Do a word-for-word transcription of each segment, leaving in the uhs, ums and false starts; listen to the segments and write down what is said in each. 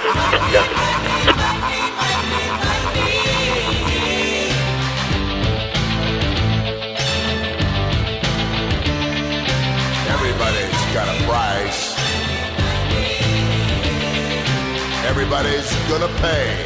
Everybody's got a price. Everybody's gonna pay.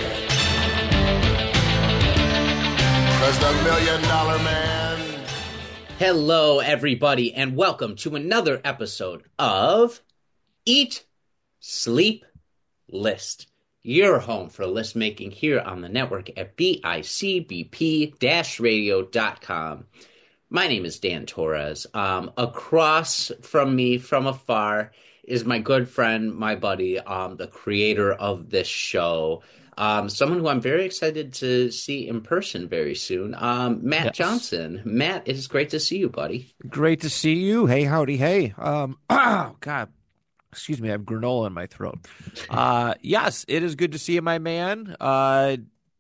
Cause the Million Dollar Man. Hello, everybody, and welcome to another episode of Eat, Sleep, List. Your home for list making here on the network at bicbp radio dot com. My name is Dan Torres. Um, across from me, from afar, is my good friend, my buddy, um, the creator of this show, um, someone who I'm very excited to see in person very soon, um, Matt Yes. Johnson. Matt, it is great to see you, buddy. Great to see you. Hey, howdy, hey. Um, oh, God. Excuse me, I have granola in my throat. Uh, yes, it is good to see you, my man. Uh,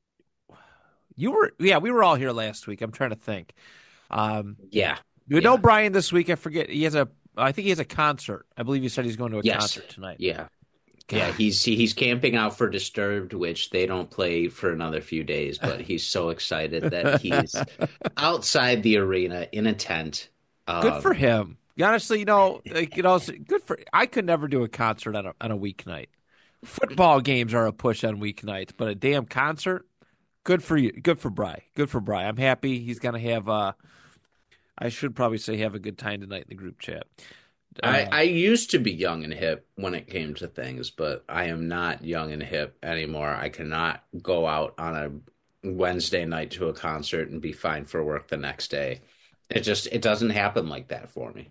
you were, yeah, we were all here last week. I'm trying to think. Um, Yeah. we yeah. know Brian this week. I forget. He has a, I think he has a concert. I believe you said he's going to a Yes. concert tonight. Yeah. God. Yeah, he's he, he's camping out for Disturbed, which they don't play for another few days, but he's so excited that he's outside the arena in a tent. Um, Good for him. Honestly, you know, like, you know, good for. I could never do a concert on a on a weeknight. Football games are a push on weeknights, but a damn concert, good for you. Good for Bry. Good for Bry. I'm happy he's gonna have. Uh, I should probably say have a good time tonight in the group chat. Uh, I, I used to be young and hip when it came to things, but I am not young and hip anymore. I cannot go out on a Wednesday night to a concert and be fine for work the next day. It just it doesn't happen like that for me.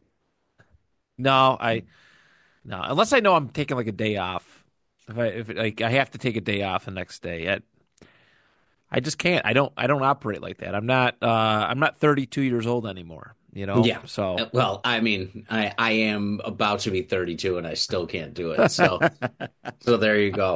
no, I no unless I know I'm taking like a day off. If I if like I have to take a day off the next day, I, I just can't. I don't. I don't operate like that. I'm not. Uh, I'm not thirty-two years old anymore. You know. Yeah. So Uh, Well, I mean, I, I am about to be thirty-two and I still can't do it. So, so there you go.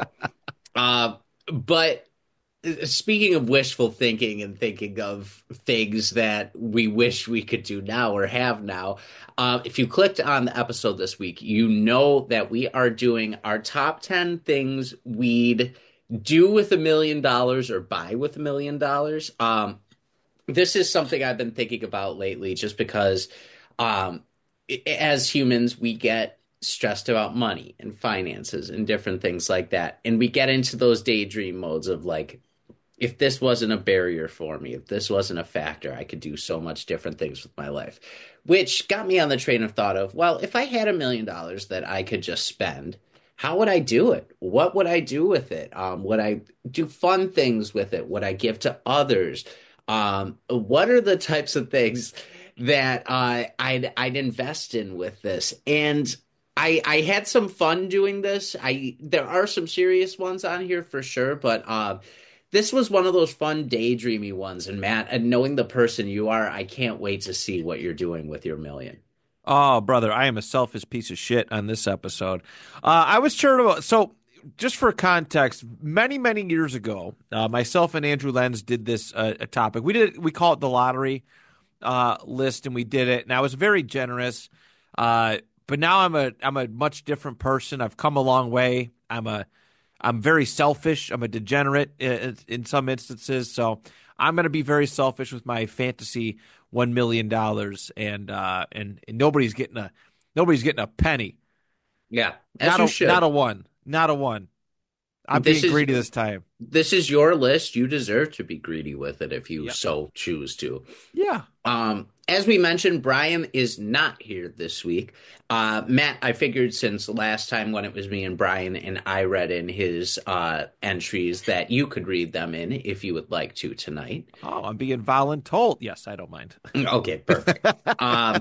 Uh, but speaking of wishful thinking and thinking of things that we wish we could do now or have now, uh, if you clicked on the episode this week, you know that we are doing our top ten things we'd do with a million dollars or buy with a million dollars. Um, This is something I've been thinking about lately just because um, i- as humans, we get stressed about money and finances and different things like that. And we get into those daydream modes of like, if this wasn't a barrier for me, if this wasn't a factor, I could do so much different things with my life. Which got me on the train of thought of, well, if I had a million dollars that I could just spend, how would I do it? What would I do with it? Um, would I do fun things with it? Would I give to others? Um, what are the types of things that uh, I'd I'd invest in with this? And I I had some fun doing this. I there are some serious ones on here for sure, but uh, this was one of those fun daydreamy ones. And Matt, and knowing the person you are, I can't wait to see what you're doing with your million. Oh, brother, I am a selfish piece of shit on this episode. Uh, I was sure about so. Just for context, many many years ago, uh, myself and Andrew Lenz did this uh, a topic. We did we call it the lottery uh, list, and we did it. And I was very generous, uh, but now I'm a I'm a much different person. I've come a long way. I'm a I'm very selfish. I'm a degenerate in, in some instances. So I'm going to be very selfish with my fantasy one million dollars, and uh, and and nobody's getting a nobody's getting a penny. Yeah, as Not you a should. not a one. Not a one. I'm This being is- greedy this time. This is your list. You deserve to be greedy with it if you Yep. so choose to. Yeah. Um, as we mentioned, Brian is not here this week. Uh, Matt, I figured since last time when it was me and Brian and I read in his uh, entries that you could read them in if you would like to tonight. Oh, I'm being voluntold. Yes, I don't mind. Okay, perfect. um,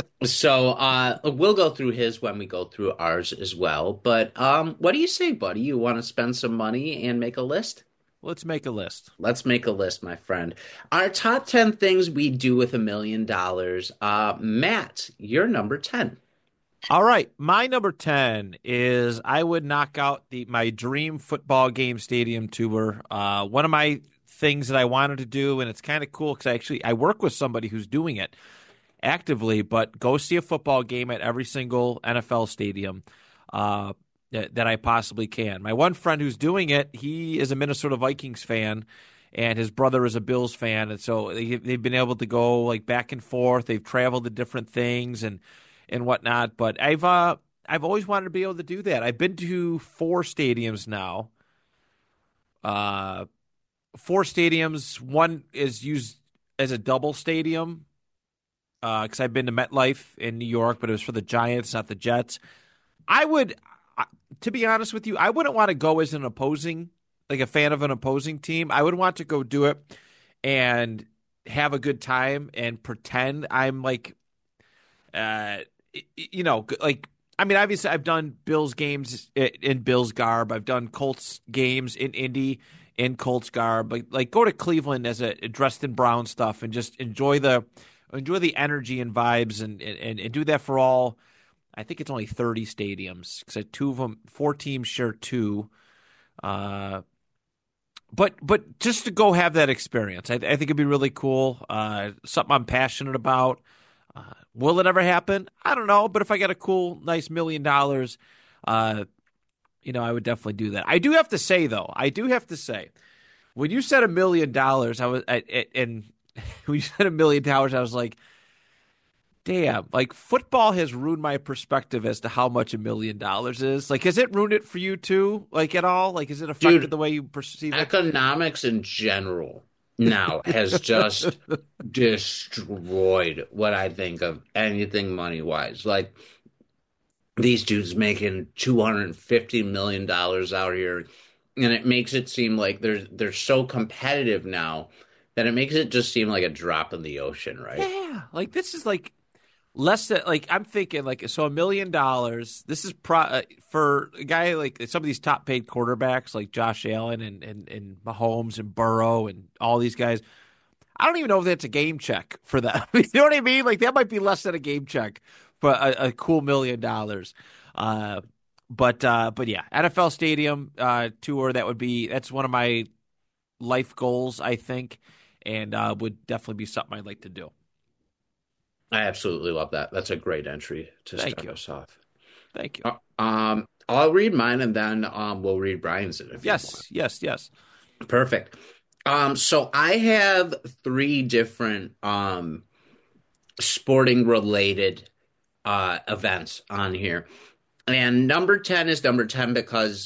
so uh, we'll go through his when we go through ours as well. But um, what do you say, buddy? You want to spend some money and make a list? Let's make a list. Let's make a list, my friend. Our top ten things we do with a million dollars. Uh, Matt, you're number ten. All right. My number ten is I would knock out the my dream football game stadium tour. Uh, one of my things that I wanted to do, and it's kind of cool because I actually I work with somebody who's doing it actively, but go see a football game at every single N F L stadium. Uh, that, that I possibly can. My one friend who's doing it, he is a Minnesota Vikings fan, and his brother is a Bills fan, and so they, they've been able to go like back and forth. They've traveled to different things and and whatnot. But I've uh, I've always wanted to be able to do that. I've been to four stadiums now. Uh, four stadiums. One is used as a double stadium because uh, I've been to MetLife in New York, but it was for the Giants, not the Jets. I would, to be honest with you, I wouldn't want to go as an opposing, like a fan of an opposing team. I would want to go do it and have a good time and pretend I'm like, uh, you know, like, I mean, obviously I've done Bills games in Bills garb. I've done Colts games in Indy in Colts garb. Like, like go to Cleveland as a dressed in brown stuff and just enjoy the enjoy the energy and vibes and and, and do that for all. I think it's only thirty stadiums because two of them, four teams share two. Uh, but but just to go have that experience, I, I think it'd be really cool. Uh, something I'm passionate about. Uh, will it ever happen? I don't know. But if I get a cool, nice million dollars, uh, you know, I would definitely do that. I do have to say, though, I do have to say, when you said a million dollars, I was, I, I, and when you said a million dollars, I was like, damn, like football has ruined my perspective as to how much a million dollars is. Like, has it ruined it for you too? Like at all? Like, has it affected Dude, the way you perceive it? Economics in general now has just destroyed what I think of anything money wise. Like these dudes making two hundred fifty million dollars out here, and it makes it seem like they're they're so competitive now that it makes it just seem like a drop in the ocean, right? Yeah, like this is like less than like I'm thinking like so a million dollars. This is pro uh, for a guy like some of these top paid quarterbacks like Josh Allen and and and Mahomes and Burrow and all these guys. I don't even know if that's a game check for them. You know what I mean? Like that might be less than a game check for a, a cool million dollars. Uh, but uh, but yeah, N F L Stadium uh, tour. That would be that's one of my life goals, I think, and uh, would definitely be something I'd like to do. I absolutely love that. That's a great entry to Thank start you. us off. Thank you. Uh, um, I'll read mine and then um, we'll read Brian's if you want. Yes, yes, yes. Perfect. Um, so I have three different um sporting related uh events on here. And number ten is number ten because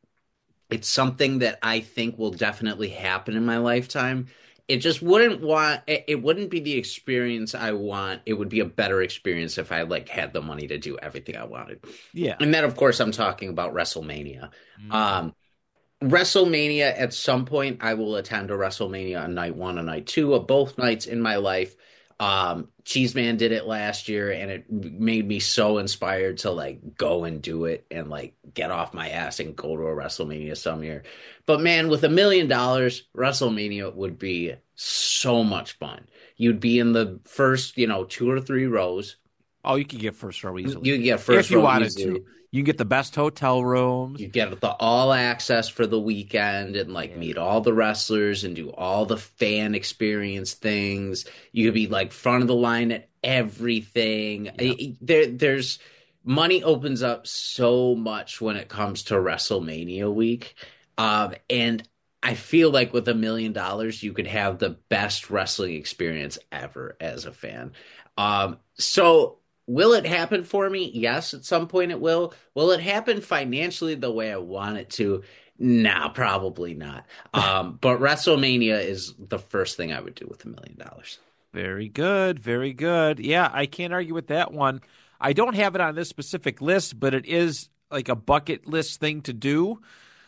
it's something that I think will definitely happen in my lifetime. It just wouldn't want it, it wouldn't be the experience I want. It would be a better experience if I like had the money to do everything I wanted. Yeah. And then of course I'm talking about WrestleMania. Mm. Um WrestleMania, at some point, I will attend a WrestleMania on night one and night two of both nights in my life. Um, Cheeseman did it last year, and it made me so inspired to like go and do it and like get off my ass and go to a WrestleMania some year. But man, with a million dollars, WrestleMania would be so much fun. You'd be in the first, you know, two or three rows. Oh, you could get first row easily. You could get first if you row wanted easily. to. You can get the best hotel rooms. You get the all access for the weekend and like meet all the wrestlers and do all the fan experience things. You could be like front of the line at everything. Yeah. There, there's money opens up so much when it comes to WrestleMania week. Um, and I feel like with a million dollars, you could have the best wrestling experience ever as a fan. Um, so will it happen for me? Yes, at some point it will. Will it happen financially the way I want it to? Nah, probably not. Um, but WrestleMania is the first thing I would do with a million dollars. Very good. Very good. Yeah, I can't argue with that one. I don't have it on this specific list, but it is like a bucket list thing to do.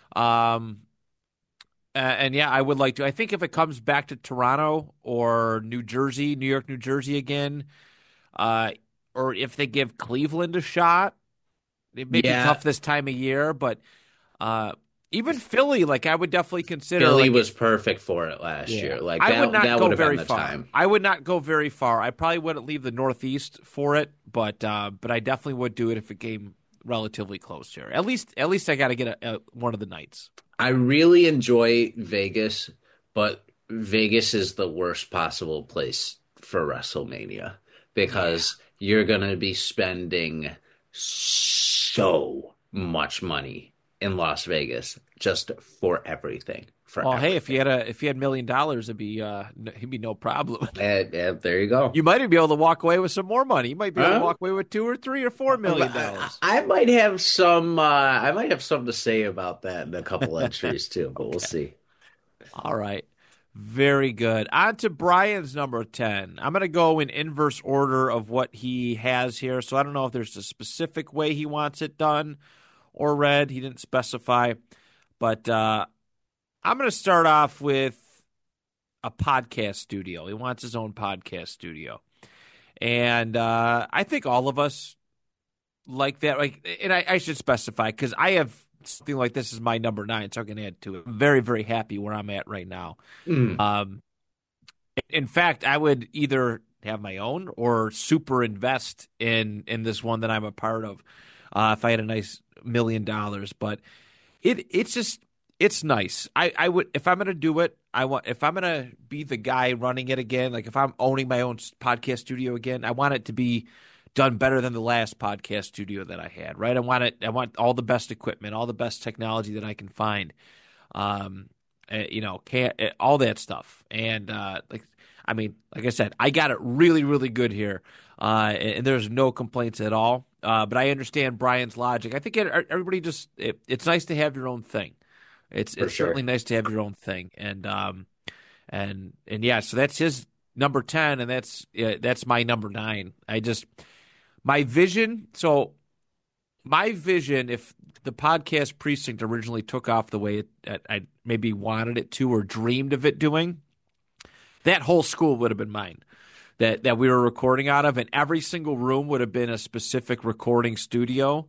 Um, uh, and yeah, I would like to. I think if it comes back to Toronto or New Jersey, New York, New Jersey again, uh, or if they give Cleveland a shot, it may Yeah. be tough this time of year, but uh, even Philly, like I would definitely consider. Philly like, was perfect for it last yeah. year. Like I that, would not that go would have very been the far. time. I would not go very far. I probably wouldn't leave the Northeast for it, but uh, but I definitely would do it if it came relatively close here. At least at least I got to get a, a, one of the nights. I really enjoy Vegas, but Vegas is the worst possible place for WrestleMania because yeah. you're going to be spending so much money in Las Vegas just for everything, for Well, hey, if you everything. had a if you had a million dollars, it'd be uh, n- it'd be no problem. And, and there you go. You might even be able to walk away with some more money. You might be able to Huh? walk away with two or three or four million I, dollars. I might have some. Uh, I might have something to say about that in a couple entries too, but we'll Okay. see. All right. Very good. On to Brian's number ten. I'm going to go in inverse order of what he has here. So I don't know if there's a specific way he wants it done or read. He didn't specify. But uh, I'm going to start off with a podcast studio. He wants his own podcast studio. And uh, I think all of us like that. Like, and I, I should specify because I have something like this is my number nine, so I can add to it. I'm very, very happy where I'm at right now. Mm, Um, in fact, I would either have my own or super invest in in this one that I'm a part of. Uh, if I had a nice million dollars, but it it's just it's nice. I, I would if I'm gonna do it. I want if I'm gonna be the guy running it again. Like if I'm owning my own podcast studio again, I want it to be done better than the last podcast studio that I had. Right? I want it. I want all the best equipment, all the best technology that I can find. Um, uh, you know, can uh, all that stuff. And uh, like, I mean, like I said, I got it really, really good here, uh, and, and there's no complaints at all. Uh, but I understand Brian's logic. I think it, everybody just it, it's nice to have your own thing. It's for it's certainly sure. nice to have your own thing, and um, and and yeah, so that's his number ten, and that's uh, that's my number nine. I just my vision. So my vision, if the podcast precinct originally took off the way it, I maybe wanted it to or dreamed of it doing, that whole school would have been mine that, that we were recording out of. And every single room would have been a specific recording studio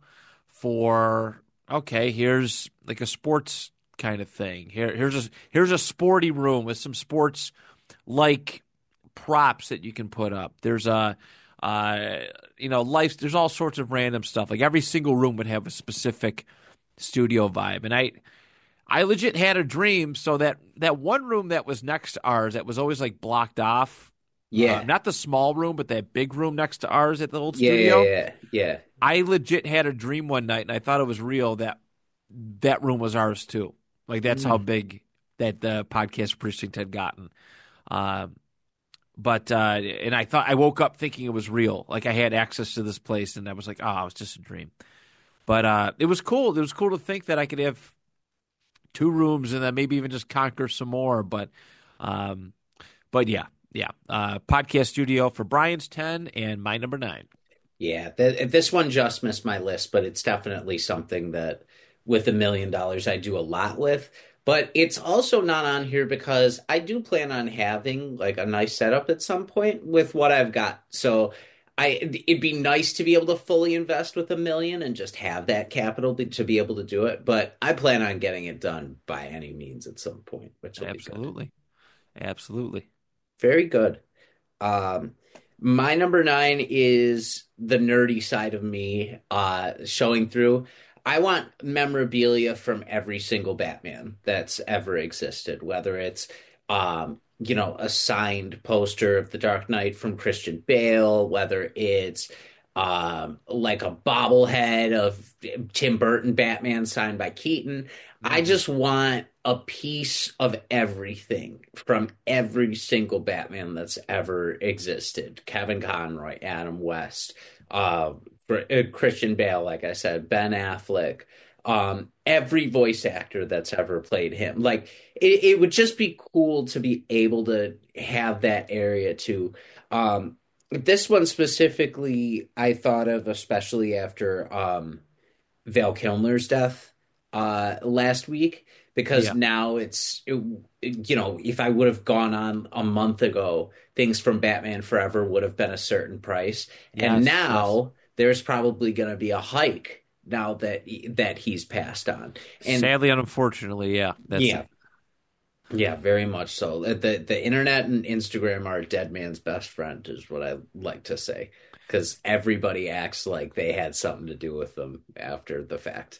for, okay, here's like a sports kind of thing. Here, here's a, here's a sporty room with some sports like props that you can put up. There's a, uh, you know, life. There's all sorts of random stuff. Like every single room would have a specific studio vibe, and I, I legit had a dream. So that that one room that was next to ours, that was always like blocked off. Uh, Yeah. not the small room, but that big room next to ours at the old Yeah. Yeah. studio. Yeah. Yeah. I legit had a dream one night, and I thought it was real that that room was ours too. Like that's how Mm. big that the podcast precinct had gotten. Um, But uh, and I thought I woke up thinking it was real, like I had access to this place, and I was like, "Oh, it was just a dream." But uh, it was cool. It was cool to think that I could have two rooms and then maybe even just conquer some more. But, um, but yeah, yeah. Uh, podcast studio for Brian's ten and my number nine. Yeah. Th this one just missed my list, but it's definitely something that with a million dollars I do a lot with. But it's also not on here because I do plan on having like a nice setup at some point with what I've got. So I it'd be nice to be able to fully invest with a million and just have that capital be, to be able to do it. But I plan on getting it done by any means at some point, which will be good. Absolutely, absolutely. Very good. Um, my number nine is the nerdy side of me uh, showing through. I want memorabilia from every single Batman that's ever existed, whether it's um, you know, a signed poster of the Dark Knight from Christian Bale, whether it's um, like a bobblehead of Tim Burton Batman signed by Keaton. I Mhm. just want a piece of everything from every single Batman that's ever existed. Kevin Conroy, Adam West, uh, for, uh, Christian Bale, like I said, Ben Affleck, um, every voice actor that's ever played him. Like it, it would just be cool to be able to have that area too. Um, this one specifically, I thought of especially after um, Val Kilmer's death uh last week because Yeah. now it's it, you know, if I would have gone on a month ago, things from Batman Forever would have been a certain price, and Yes. Yes. now there's probably going to be a hike now that that he's passed on. And Sadly and unfortunately, yeah. That's yeah, yeah, very much so. The the internet and Instagram are a dead man's best friend, is what I like to say, because everybody acts like they had something to do with them after the fact.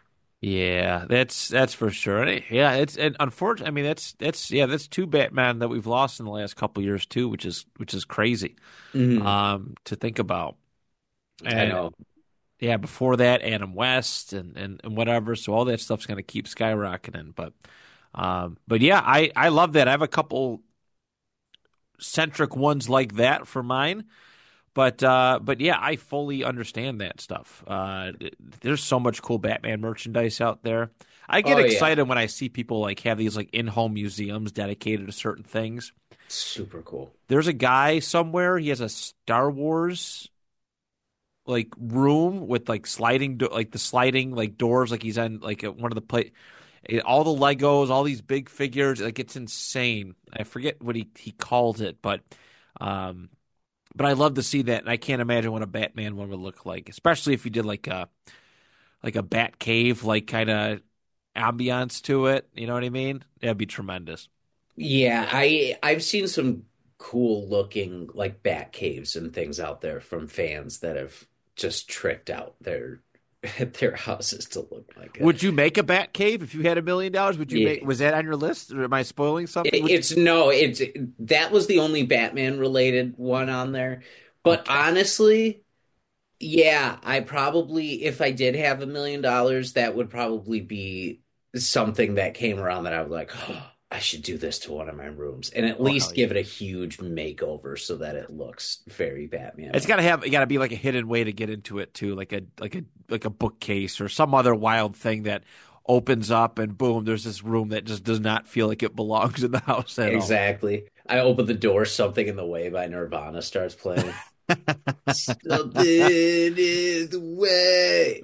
Yeah, that's that's for sure. And it- yeah, it's and unfortunately, I mean that's that's yeah, that's two Batman that we've lost in the last couple years too, which is which is crazy Mhm. um to think about. I And know. yeah, before that, Adam West and, and, and whatever. So all that stuff's going to keep skyrocketing. But um, but yeah, I, I love that. I have a couple centric ones like that for mine. But uh, but yeah, I fully understand that stuff. Uh, there's so much cool Batman merchandise out there. I get Oh yeah, excited when I see people like have these like in-home museums dedicated to certain things. super cool. There's a guy somewhere. He has a Star Wars like room with like sliding do- like the sliding like doors. Like he's on like a, one of the play. All the Legos, all these big figures. Like it's insane. I forget what he he called it, but. Um, But I love to see that, and I can't imagine what a Batman one would look like, especially if you did like a like a Bat Cave, like kind of ambiance to it. You know what I mean? That'd be tremendous. Yeah, I I've seen some cool looking like bat caves and things out there from fans that have just tricked out their their houses to look like it. Would you make a Bat Cave if you had a million dollars? Would you make? Yeah. Was that on your list, or am I spoiling something? It- Would you, It's no, it's that was the only Batman related one on there. But okay. honestly, yeah, I probably, if I did have a million dollars, that would probably be something that came around that I was like, oh, I should do this to one of my rooms and at Oh hell least yeah! give it a huge makeover so that it looks very It's Batman. got to have. It got to be like a hidden way to get into it too, like a like a like a bookcase or some other wild thing that opens up and boom, there's this room that just does not feel like it belongs in the house at all. Exactly. I open the door, Something in the Way by Nirvana starts playing. Something in the way.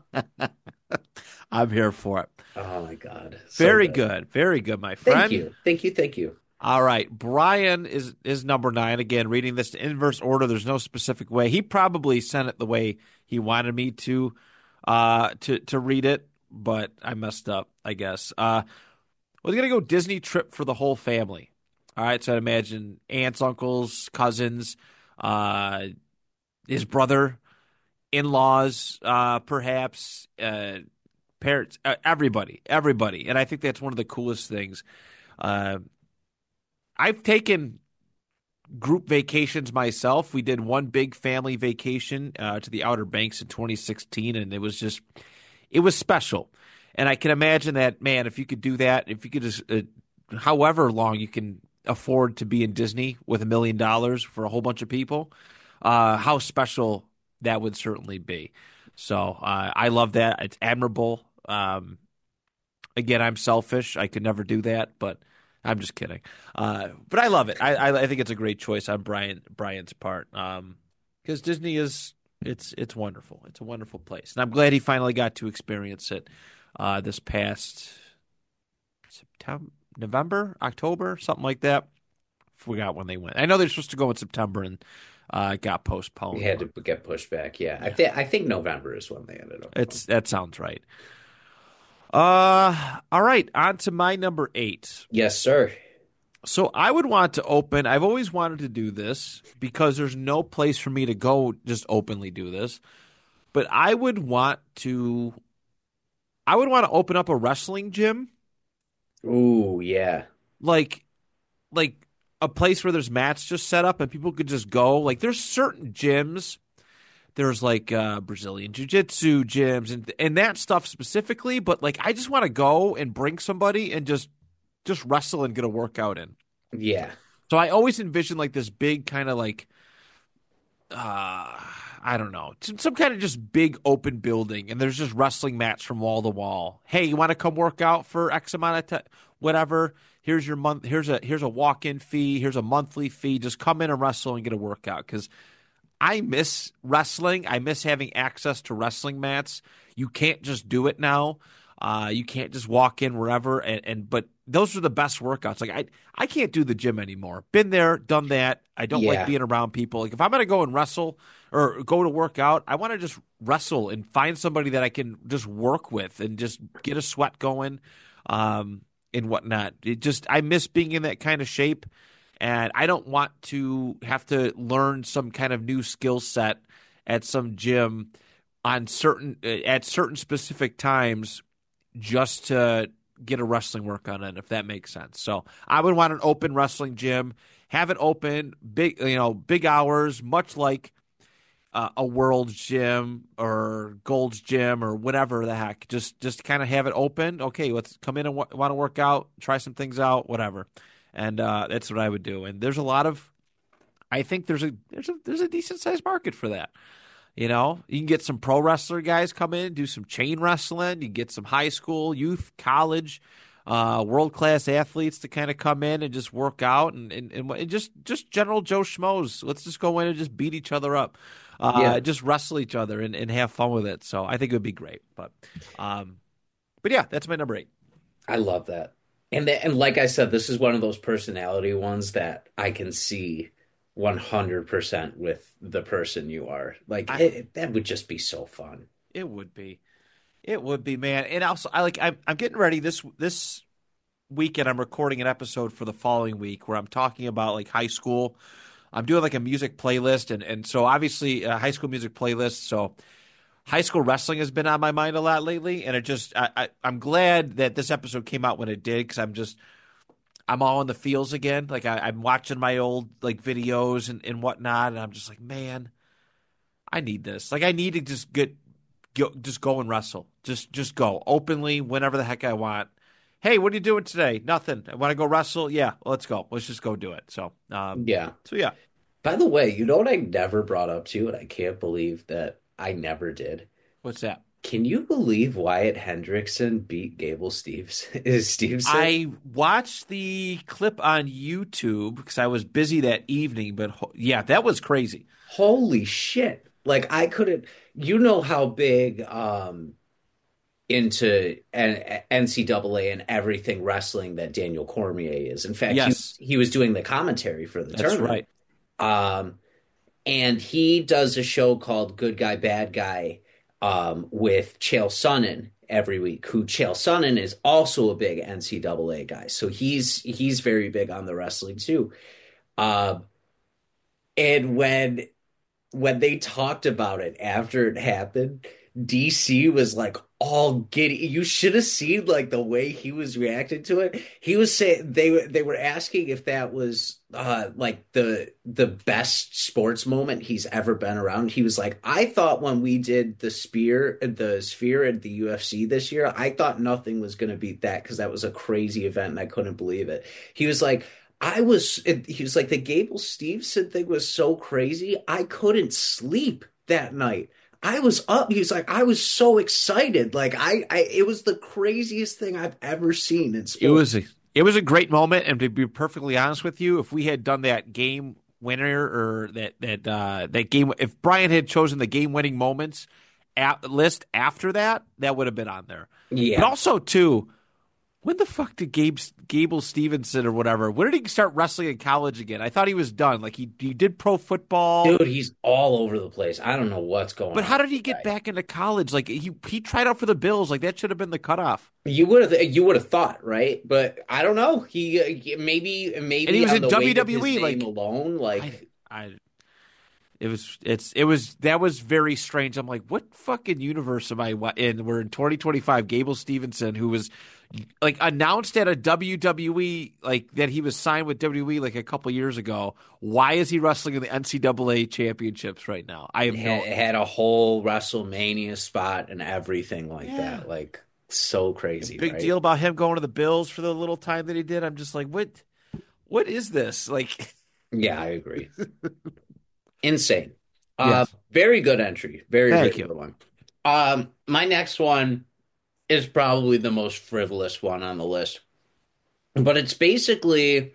I'm here for it. Oh my God. So Very good. good. Very good, my Thank friend. you. Thank you. Thank you. All right. Brian is is number nine. Again, reading this in inverse order. There's no specific way. He probably sent it the way he wanted me to uh to to read it, but I messed up, I guess. Uh we're gonna go Disney trip for the whole family. All right, so I imagine aunts, uncles, cousins, uh his brother, in-laws, uh, perhaps, uh parents, uh, everybody, everybody. And I think that's one of the coolest things. Uh, I've taken group vacations myself. We did one big family vacation uh, to the Outer Banks in twenty sixteen, and it was just, it was special. And I can imagine that, man, if you could do that, if you could just, uh, however long you can afford to be in Disney with a million dollars for a whole bunch of people, uh, how special that would certainly be. So uh, I love that. It's admirable. Um, again, I'm selfish. I could never do that, but I'm just kidding. Uh, but I love it. I, I I think it's a great choice on Brian Brian's part. Um, because Disney is it's it's wonderful. It's a wonderful place, and I'm glad he finally got to experience it uh, this past September, November, October, something like that. Forgot when they went. I know they're supposed to go in September, and uh, it got postponed. We had to get pushed back. Yeah, I think I think November is when they ended up going. It's that sounds right. Uh, all right, on to my number eight. Yes, sir. So I would want to open. I've always wanted to do this because there's no place for me to go just openly do this. But I would want to. I would want to open up a wrestling gym, Ooh, yeah. like, like a place where there's mats just set up and people could just go. Like, there's certain gyms. There's like uh, Brazilian jiu-jitsu gyms and and that stuff specifically. But like, I just want to go and bring somebody and just just wrestle and get a workout in. Yeah. So I always envision like this big kind of like, uh, I don't know, some, some kind of just big open building, and there's just wrestling mats from wall to wall. Hey, you want to come work out for X amount of time? Whatever. Here's your month. Here's a here's a walk-in fee. Here's a monthly fee. Just come in and wrestle and get a workout because I miss wrestling. I miss having access to wrestling mats. You can't just do it now. Uh, you can't just walk in wherever. And, and but those are the best workouts. Like I, I can't do the gym anymore. Been there, done that. I don't like Yeah. being around people. Like if I'm gonna go and wrestle or go to work out, I want to just wrestle and find somebody that I can just work with and just get a sweat going, um, and whatnot. It just I miss being in that kind of shape. And I don't want to have to learn some kind of new skill set at some gym on certain at certain specific times just to get a wrestling workout in, if that makes sense. So I would want an open wrestling gym, have it open, big you know, big hours, much like uh, a World's Gym or Gold's Gym or whatever the heck. Just just kind of have it open. Okay, let's come in and w- want to work out, try some things out, whatever. And uh, that's what I would do. And there's a lot of, I think there's a there's a there's a decent sized market for that. You know, you can get some pro wrestler guys come in, do some chain wrestling. You can get some high school, youth, college, uh, world class athletes to kind of come in and just work out and, and, and just just general Joe Schmoes. Let's just go in and just beat each other up, uh, Yeah. just wrestle each other and, and have fun with it. So I think it would be great. But, um, but yeah, that's my number eight. I love that. And the, and like I said, this is one of those personality ones that I can see one hundred percent with the person you are. Like I- it, that would just be so fun. It would be. It would be, man. And also, I like. I'm, I'm getting ready this this weekend. I'm recording an episode for the following week where I'm talking about like high school. I'm doing like a music playlist, and and so obviously a high school music playlist. So high school wrestling has been on my mind a lot lately, and it just I, I I'm glad that this episode came out when it did because I'm just I'm all in the feels again. Like I, I'm watching my old like videos and and whatnot, and I'm just like, man, I need this. Like I need to just get. Go, just go and wrestle. Just just go openly whenever the heck I want. Hey, what are you doing today? Nothing. I want to go wrestle. Yeah, let's go. Let's just go do it. So, um, Yeah. so yeah. By the way, you know what I never brought up to you, and I can't believe that I never did. What's that? Can you believe Wyatt Hendrickson beat Gable Steves? Is Stevenson? I watched the clip on YouTube because I was busy that evening. But ho- yeah, that was crazy. Holy shit. Like I couldn't, you know how big um into N- NCAA and everything wrestling that Daniel Cormier is. In fact, Yes. he, he was doing the commentary for the That's tournament. right. Um, and he does a show called Good Guy, Bad Guy um, with Chael Sonnen every week, who Chael Sonnen is also a big N C double A guy. So he's he's very big on the wrestling too. Uh, and when when they talked about it after it happened, D C was like all giddy. You should have seen like the way he was reacting to it. He was saying they they were asking if that was uh like the the best sports moment he's ever been around. He was like, I thought when we did the spear the sphere at the U F C this year, I thought nothing was going to beat that because that was a crazy event and I couldn't believe it. He was like, I was, he was like, the Gable Steveson thing was so crazy. I couldn't sleep that night. I was up. He was like, I was so excited. Like I, I, it was the craziest thing I've ever seen in sports. It was a, it was a great moment. And to be perfectly honest with you, if we had done that game winner or that, that, uh, that game, if Brian had chosen the game winning moments at, list after that, that would have been on there. Yeah. But also too, when the fuck did Gabe, Gable Stevenson or whatever, when did he start wrestling in college again? I thought he was done. Like he, he did pro football. Dude, he's all over the place. I don't know what's going on. But how did he with get that guy. back into college? Like he he tried out for the Bills. Like that should have been the cutoff. You would have, you would have thought, right? But I don't know. He, he maybe, maybe And he was on in the weight of W W E, his name like- alone, like I, I it was it's it was that was very strange. I'm like, what fucking universe am I wa- in? We're in twenty twenty-five. Gable Stevenson, who was like announced at a W W E, like that he was signed with W W E like a couple years ago. Why is he wrestling in the N C double A championships right now? I have had, no. had a whole WrestleMania spot and everything like Yeah. that. Like so crazy. Big right? deal about him going to the Bills for the little time that he did. I'm just like, what? What is this? Like, Yeah, I agree. Insane. Uh, Yes. very good entry. Very, Thank very you. good one. Um, my next one is probably the most frivolous one on the list, but it's basically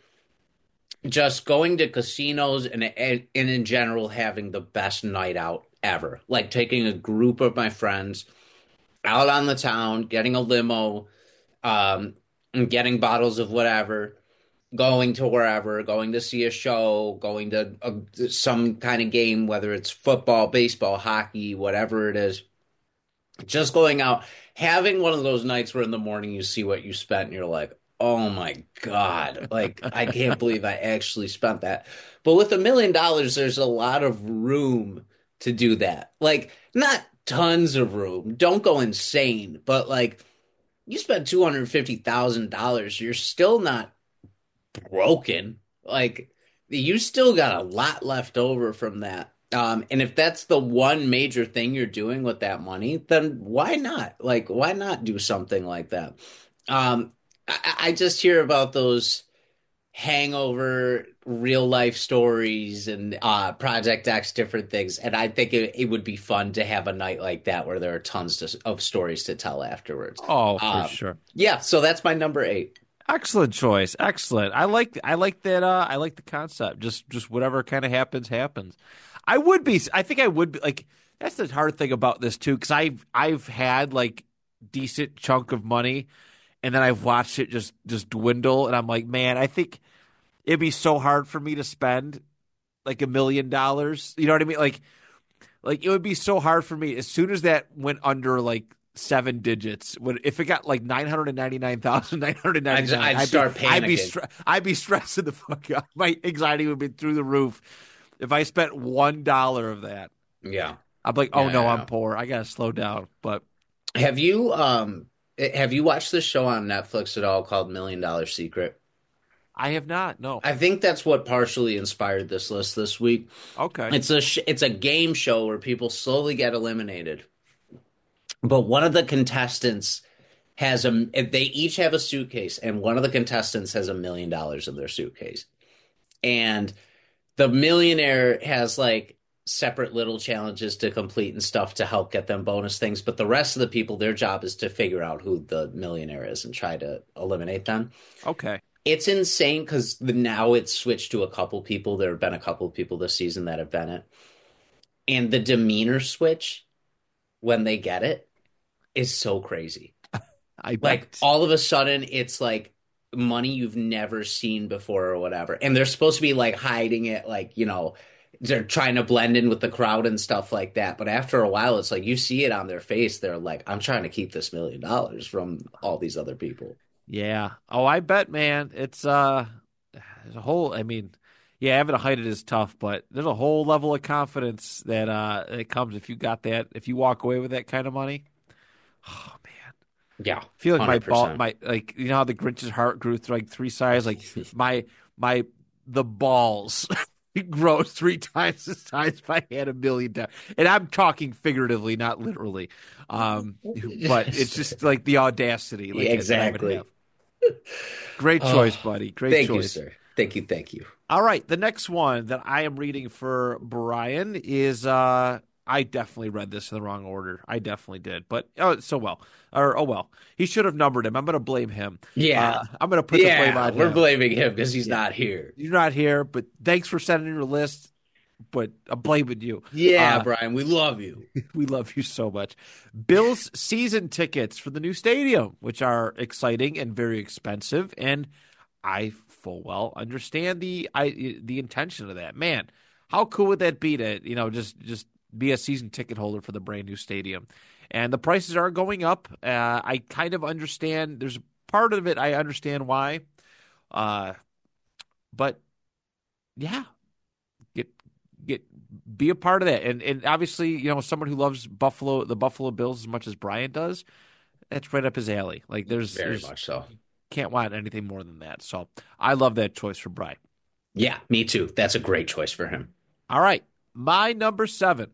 just going to casinos and, and, and in general having the best night out ever. Like taking a group of my friends out on the town, getting a limo, um, and getting bottles of whatever, going to wherever, going to see a show, going to a, some kind of game, whether it's football, baseball, hockey, whatever it is. Just going out, having one of those nights where in the morning you see what you spent and you're like, oh my God, like I can't believe I actually spent that. But with a million dollars, there's a lot of room to do that. Like, not tons of room. Don't go insane, but like you spend two hundred fifty thousand dollars, you're still not broken. Like, you still got a lot left over from that. Um, and if that's the one major thing you're doing with that money, then why not? Like, why not do something like that? Um, I, I just hear about those hangover real life stories and uh, Project X, different things. And I think it, it would be fun to have a night like that where there are tons to, of stories to tell afterwards. Oh, for Um, sure. yeah, so that's my number eight. Excellent choice. Excellent. I like I like that uh I like the concept. Just just whatever kind of happens happens. I would be I think I would be like that's the hard thing about this too cuz I've I've had like decent chunk of money and then I've watched it just just dwindle and I'm like, "Man, I think it'd be so hard for me to spend like a million dollars." You know what I mean? Like like it would be so hard for me as soon as that went under like seven digits. When if it got like nine hundred ninety nine thousand nine hundred ninety nine, I'd, I'd I'd start be, panicking. I'd be stre- I'd be stressing the fuck out. My anxiety would be through the roof if I spent one dollar of that. Yeah. I'm like, oh Yeah, no, yeah, I'm yeah. poor. I gotta slow down. But Have you um have you watched this show on Netflix at all called Million Dollar Secret? I have not. No. I think that's what partially inspired this list this week. Okay. It's a sh- it's a game show where people slowly get eliminated. But one of the contestants has a they each have a suitcase and one of the contestants has a million dollars in their suitcase. And the millionaire has like separate little challenges to complete and stuff to help get them bonus things, but the rest of the people, their job is to figure out who the millionaire is and try to eliminate them. Okay. It's insane because now it's switched to a couple people. There have been a couple people this season that have been it. And the demeanor switch when they get it is so crazy. I Like bet. all of a sudden it's like money you've never seen before or whatever. And they're supposed to be like hiding it, like, you know, they're trying to blend in with the crowd and stuff like that. But after a while, it's like you see it on their face. They're like, I'm trying to keep this million dollars from all these other people. Yeah. Oh, I bet, man. It's uh, there's a whole. I mean, yeah, having to hide it is tough, but there's a whole level of confidence that uh, it comes if you got that. If you walk away with that kind of money. Oh man, Yeah, I feel like my ball, one hundred percent. my like you know how the Grinch's heart grew through like three sizes. Like my my the balls grow three times the size if I had a million dollars. And I'm talking figuratively, not literally. Um, but it's just like the audacity, like Yeah, that I would exactly. have. Great choice, Oh, buddy. Great thank you, choice. sir. Thank you. Thank you. All right, the next one that I am reading for Brian is uh I definitely read this in the wrong order. I definitely did. But oh so well. Or oh well. He should have numbered him. I'm gonna blame him. Yeah. Uh, I'm gonna put the blame Yeah, on we're him. blaming him because he's Yeah. not here. You're not here, but thanks for sending your list. But I'm blaming you. Yeah, Uh, Brian, we love you. we love you so much. Bills season tickets for the new stadium, which are exciting and very expensive, and I full well understand the I the intention of that. Man, how cool would that be to you know just just be a season ticket holder for the brand new stadium? And the prices are going up. Uh, I kind of understand. There's part of it I understand why, uh, but yeah, get get be a part of that. And and obviously, you know, someone who loves Buffalo, the Buffalo Bills as much as Brian does, that's right up his alley. Like there's, Very there's much so. can't want anything more than that. So I love that choice for Brian. Yeah, me too. That's a great choice for him. All right, my number seven.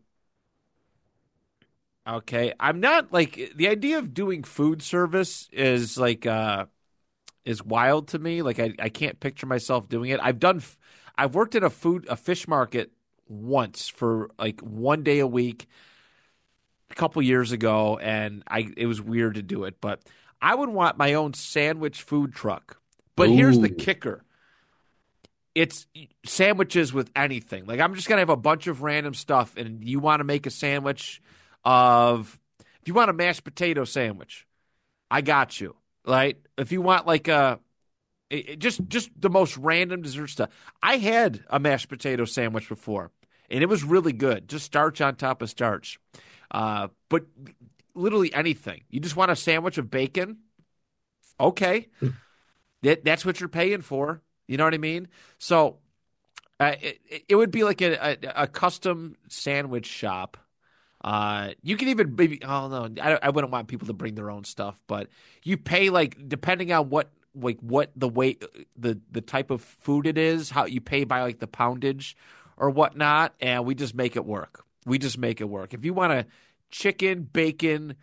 Okay, I'm not like the idea of doing food service is like uh is wild to me. Like I, I can't picture myself doing it. I've done I've worked in a food a fish market once for like one day a week a couple years ago, and I it was weird to do it, but I would want my own sandwich food truck. But here's the Ooh. kicker. It's sandwiches with anything. Like I'm just gonna have a bunch of random stuff, and you want to make a sandwich of if you want a mashed potato sandwich, I got you. Right? If you want like a it, it- just just the most random dessert stuff. I had a mashed potato sandwich before, and it was really good. Just starch on top of starch. Uh, but literally anything. You just want a sandwich of bacon? Okay. that, that's what you're paying for. You know what I mean? So uh, it, it would be like a, a, a custom sandwich shop. Uh, you can even maybe, oh no, I, I wouldn't want people to bring their own stuff, but you pay like, depending on what, like what the weight, the, the type of food it is, how you pay by like the poundage or whatnot, and we just make it work. We just make it work. If you want a chicken, bacon,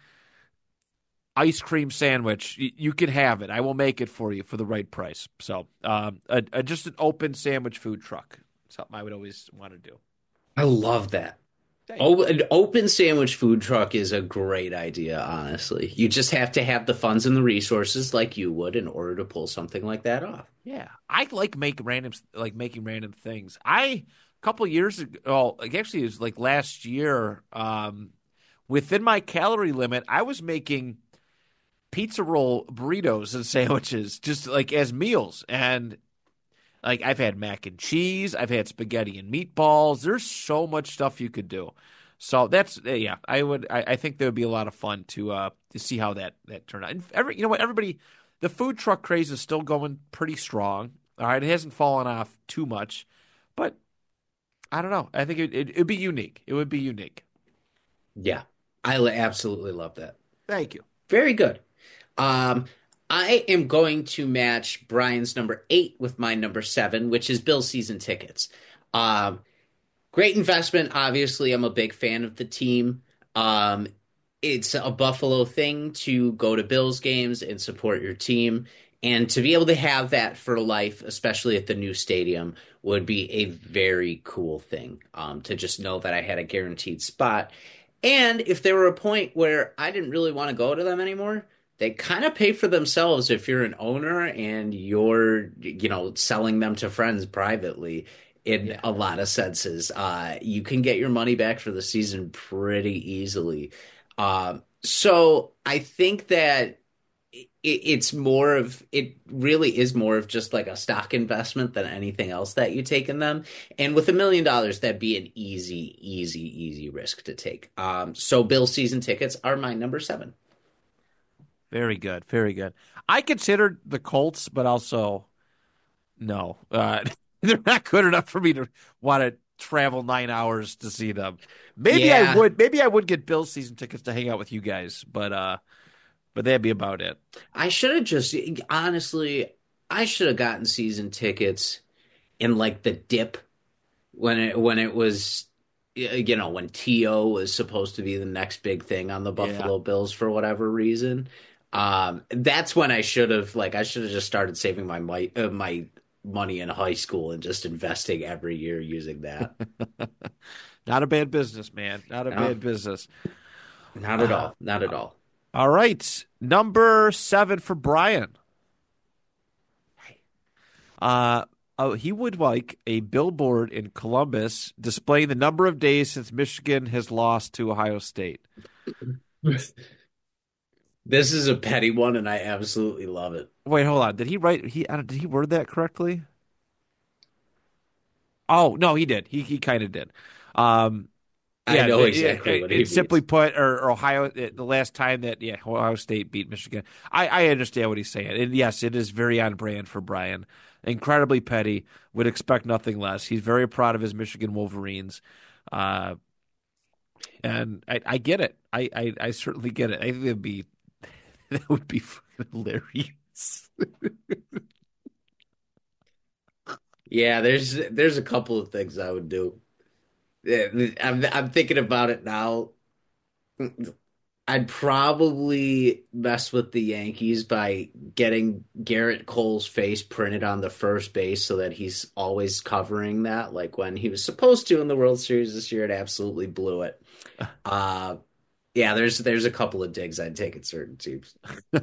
ice cream sandwich, you, you can have it. I will make it for you for the right price. So um, a, a, just an open sandwich food truck. Something I would always want to do. I love that. Thank Oh, an open sandwich food truck is a great idea, honestly. You just have to have the funds and the resources like you would in order to pull something like that off. Yeah, I like make random like making random things. I a couple years ago, oh, like actually it was like last year. Um, within my calorie limit, I was making pizza roll burritos and sandwiches just like as meals, and like I've had mac and cheese, I've had spaghetti and meatballs. There's so much stuff you could do. So that's yeah, I would I, I think that would be a lot of fun to uh to see how that that turned out. And every you know what everybody. The food truck craze is still going pretty strong. All right, it hasn't fallen off too much, but I don't know. I think it, it, it'd be unique. It would be unique. Yeah, I l- absolutely love that. Thank you. Very good. Um, I am going to match Brian's number eight with my number seven, which is Bills season tickets. Um, great investment. Obviously, I'm a big fan of the team. Um, it's a Buffalo thing to go to Bills games and support your team. And to be able to have that for life, especially at the new stadium, would be a very cool thing. Um, to just know that I had a guaranteed spot. And if there were a point where I didn't really want to go to them anymore, they kind of pay for themselves if you're an owner and you're, you know, selling them to friends privately in Yeah. a lot of senses. Uh, you can get your money back for the season pretty easily. Um, so I think that it, it's more of, it really is more of just like a stock investment than anything else that you take in them. And with a million dollars, that'd be an easy, easy, easy risk to take. Um, so Bill season tickets are my number seven. Very good. Very good. I considered the Colts, but also no. Uh, they're not good enough for me to want to travel nine hours to see them. Maybe Yeah. I would. Maybe I would get Bills season tickets to hang out with you guys, but uh, but that'd be about it. I should have just, honestly, I should have gotten season tickets in like the dip when it when it was, you know, when T O was supposed to be the next big thing on the Buffalo Bills for whatever reason. Um, that's when I should have, like, I should have just started saving my my, uh, my money in high school and just investing every year using that. Not a bad business, man. Not a No. bad business. Not at all. Not at all. All right. Number seven for Brian. Uh, oh, he would like a billboard in Columbus displaying the number of days since Michigan has lost to Ohio State. This is a petty one, and I absolutely love it. Wait, hold on. Did he write? He I don't- did he word that correctly? Oh no, he did. He he kind of did. Um, I yeah, know the- exactly it- what it- he it's simply means. put, or, or Ohio, the last time that yeah, Ohio State beat Michigan. I, I understand what he's saying, and yes, it is very on brand for Brian. Incredibly petty. Would expect nothing less. He's very proud of his Michigan Wolverines, uh, and I, I get it. I, I I certainly get it. I think it'd be that would be hilarious. Yeah, there's there's a couple of things I would do. Yeah, I'm I'm thinking about it now. I'd probably mess with the Yankees by getting Garrett Cole's face printed on the first base so that he's always covering that. Like when he was supposed to in the World Series this year, it absolutely blew it. Uh, yeah, there's there's a couple of digs I'd take at certain teams.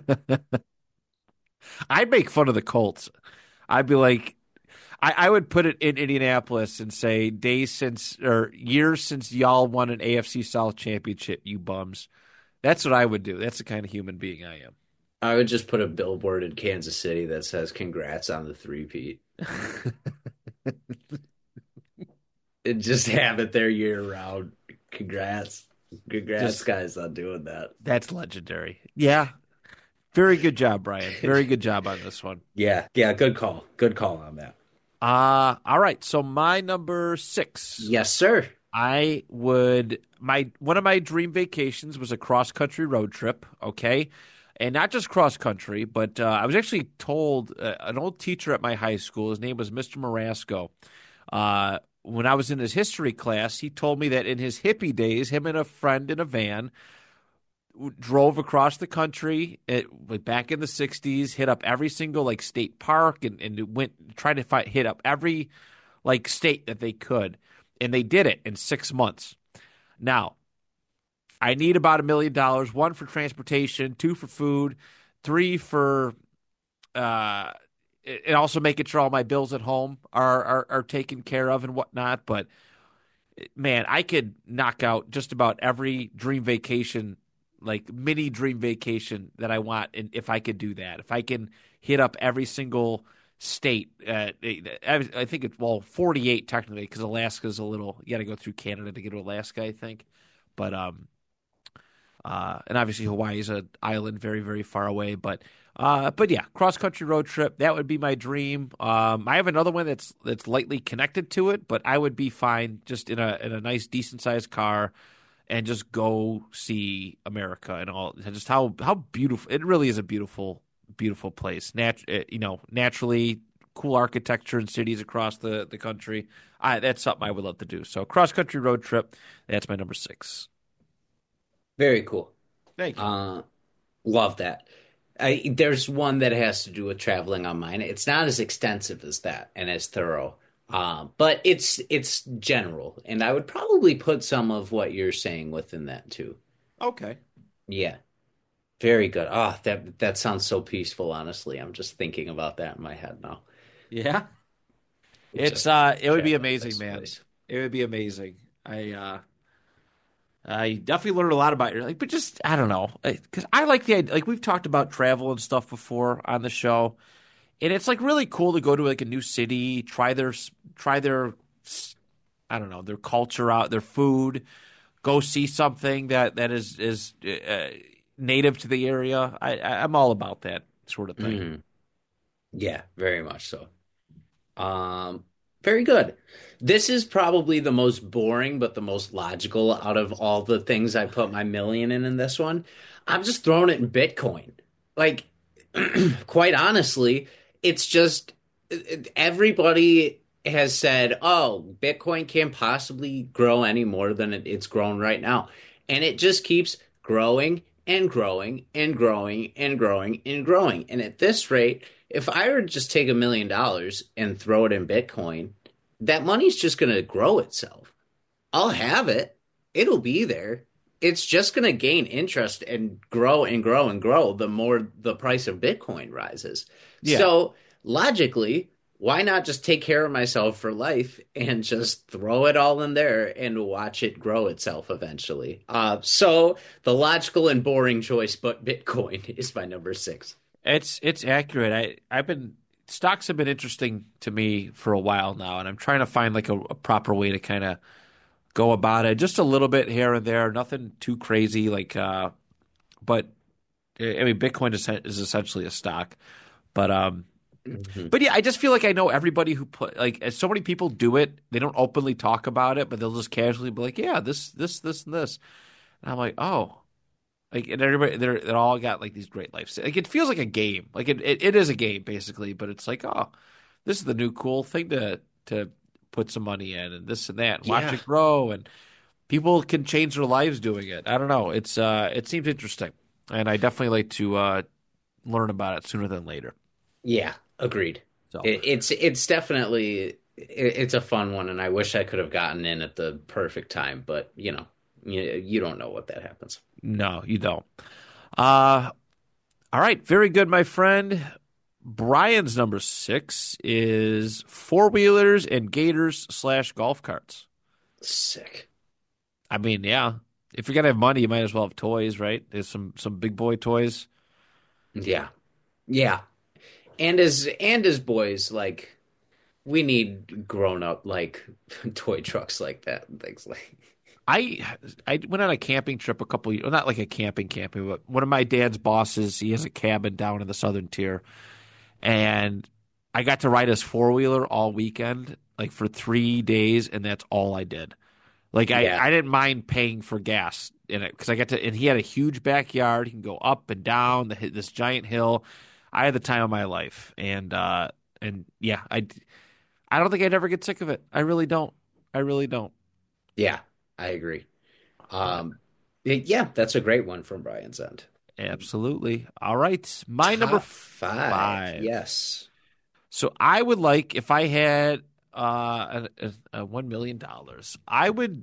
I'd make fun of the Colts. I'd be like, I, I would put it in Indianapolis and say days since or years since y'all won an A F C South championship, you bums. That's what I would do. That's the kind of human being I am. I would just put a billboard in Kansas City that says "Congrats on the three-peat." And just have it there year round. Congrats. Congrats, Just- guys, on doing that. That's legendary. Yeah. Very good job, Brian. Very good job on this one. Yeah, yeah, good call. Good call on that. Uh, all right. So my number six. Yes, sir. I would my one of my dream vacations was a cross country road trip. Okay, and not just cross country, but uh, I was actually told uh, an old teacher at my high school. His name was Mister Marasco. Uh, when I was in his history class, he told me that in his hippie days, him and a friend in a van drove across the country it, like back in the sixties, hit up every single like state park and, and went tried to fight, hit up every like state that they could. And they did it in six months. Now, I need about a million dollars, one for transportation, two for food, three for uh, and also making sure all my bills at home are, are, are taken care of and whatnot. But man, I could knock out just about every dream vacation, like mini dream vacation that I want. And if I could do that, if I can hit up every single state, uh, I think it's, well, forty-eight technically, because Alaska's a little, you got to go through Canada to get to Alaska, I think. But, um, uh, and obviously Hawaii is an island very, very far away. But, uh, but yeah, cross country road trip, that would be my dream. Um, I have another one that's, that's lightly connected to it, but I would be fine just in a, in a nice, decent sized car and just go see America and all, and just how, how beautiful, it really is a beautiful, beautiful place. Nat, you know, naturally cool architecture in cities across the, the country. I, that's something I would love to do. So cross country road trip, that's my number six. Very cool. Thank you. Uh, love that. I, there's one that has to do with traveling on mine. It's not as extensive as that and as thorough, uh, but it's it's general, and I would probably put some of what you're saying within that too. Okay. Yeah, very good. Ah, that that sounds so peaceful. Honestly, I'm just thinking about that in my head now. Yeah. Oops, It's uh, it would be traveling amazing, this man. place. It would be amazing. I uh, I definitely learned a lot about your like, but just I don't know, because I like the idea. Like we've talked about travel and stuff before on the show, and it's like really cool to go to like a new city, try their try their I don't know their culture out, their food, go see something that that is is uh, native to the area. I, I I'm all about that sort of thing. Mhm. Yeah, very much so. Um, very good. This is probably the most boring, but the most logical out of all the things I put my million in in this one. I'm just throwing it in Bitcoin. Like, quite honestly, it's just everybody has said, oh, Bitcoin can't possibly grow any more than it, it's grown right now. And it just keeps growing and growing and growing and growing and growing. And at this rate, if I were to just take a million dollars and throw it in Bitcoin, that money's just going to grow itself. I'll have it. It'll be there. It's just going to gain interest and grow and grow and grow the more the price of Bitcoin rises. Yeah. So logically, why not just take care of myself for life and just throw it all in there and watch it grow itself eventually? Uh, so the logical and boring choice, but Bitcoin is my number six. It's it's accurate. I I've been stocks have been interesting to me for a while now, and I'm trying to find like a, a proper way to kind of go about it. Just a little bit here and there, nothing too crazy. Like, uh, but I mean, Bitcoin is, is essentially a stock. But um, Mm-hmm. but yeah, I just feel like I know everybody who put like as so many people do it. They don't openly talk about it, but they'll just casually be like, "Yeah, this, this, this, and this." And I'm like, "Oh." Like and everybody, they're they all got like these great lives. Like it feels like a game. Like it, it, it is a game basically, but it's like, oh, this is the new cool thing to to put some money in, and this and that, and watch Yeah. it grow, and people can change their lives doing it. I don't know. It's uh, it seems interesting, and I definitely like to uh, learn about it sooner than later. Yeah, agreed. So It, it's it's definitely it, it's a fun one, and I wish I could have gotten in at the perfect time, but you know, you, you don't know what that happens. no, you don't. Uh, all right, very good, my friend. Brian's number six is four wheelers and gators slash golf carts. Sick. I mean, yeah. If you're gonna have money, you might as well have toys, right? There's some some big boy toys. Yeah, yeah. And as and as boys, like we need grown up like toy trucks like that and things like. I I went on a camping trip a couple years, well, not like a camping camping, but one of my dad's bosses, he has a cabin down in the southern tier, and I got to ride his four wheeler all weekend, like for three days, and that's all I did. Like I, Yeah. I didn't mind paying for gas in it because I got to, and he had a huge backyard. He can go up and down the, this giant hill. I had the time of my life, and uh, and yeah, I, I don't think I'd ever get sick of it. I really don't. I really don't. Yeah, I agree. Um, it- yeah, that's a great one from Brian's end. Absolutely. All right. My number Top five. five. Yes. So I would like, if I had uh, a, a, a one million dollars, I would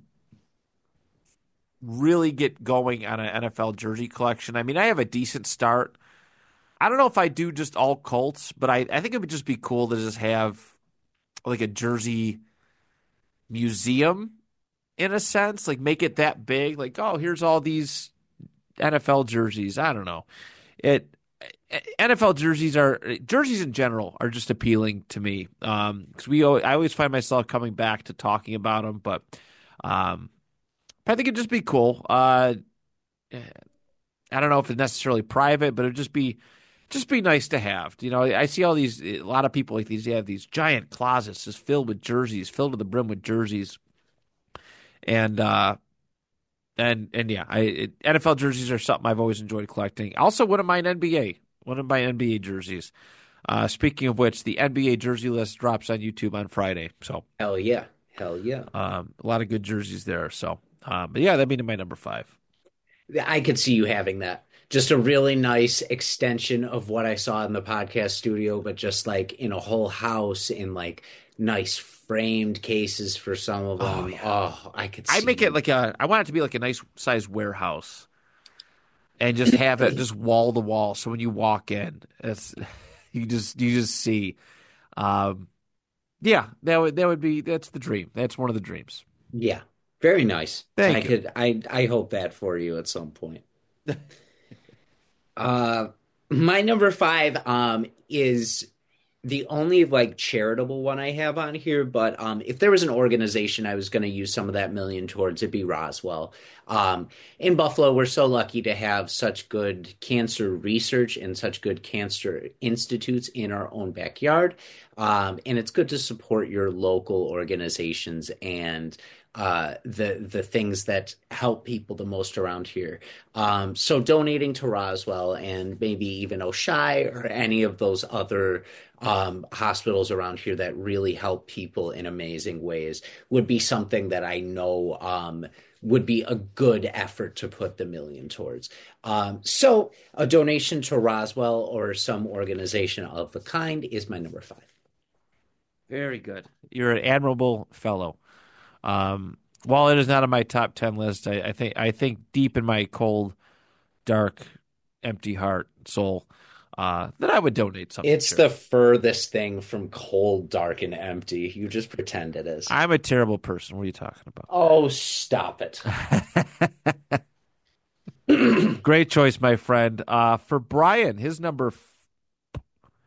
really get going on an N F L jersey collection. I mean, I have a decent start. I don't know if I do just all Colts, but I, I think it would just be cool to just have like a jersey museum in a sense, like make it that big. Like, oh, here's all these N F L jerseys. I don't know. It N F L jerseys are jerseys in general are just appealing to me because um, we always, I always find myself coming back to talking about them, but um, I think it'd just be cool. Uh, I don't know if it's necessarily private, but it'd just be just be nice to have. You know, I see all these a lot of people like these. They have these giant closets just filled with jerseys, filled to the brim with jerseys, and uh, and and yeah, I it, N F L jerseys are something I've always enjoyed collecting. I also wouldn't mind N B A. One of my N B A jerseys. Uh, speaking of which, the N B A jersey list drops on YouTube on Friday. So Hell yeah. Hell yeah. um, a lot of good jerseys there. So, um, but yeah, that'd be my number five. I could see you having that. Just a really nice extension of what I saw in the podcast studio, but just like in a whole house in like nice framed cases for some of them. Oh, yeah. oh I could see I make it like a, I want it to be like a nice size warehouse and just have it just wall to wall. So when you walk in, it's, you just, you just see, um, yeah, that would, that would be, that's the dream. That's one of the dreams. Yeah. Very nice. Thank I you. could I I hope that for you at some point. uh my number five um is the only like charitable one I have on here, but um if there was an organization I was going to use some of that million towards, it'd be Roswell. Um in Buffalo, we're so lucky to have such good cancer research and such good cancer institutes in our own backyard. Um and it's good to support your local organizations and uh, the the things that help people the most around here. Um, so donating to Roswell and maybe even Oshai or any of those other um, hospitals around here that really help people in amazing ways would be something that I know um, would be a good effort to put the million towards. Um, so a donation to Roswell or some organization of the kind is my number five. Very good. You're an admirable fellow. Um, while it is not on my top ten list, I, I think I think deep in my cold, dark, empty heart, soul, uh, that I would donate something. It's the furthest thing from cold, dark, and empty. You just pretend it is. I'm a terrible person. What are you talking about? Oh, stop it. Great choice, my friend. Uh, for Brian, his number, f-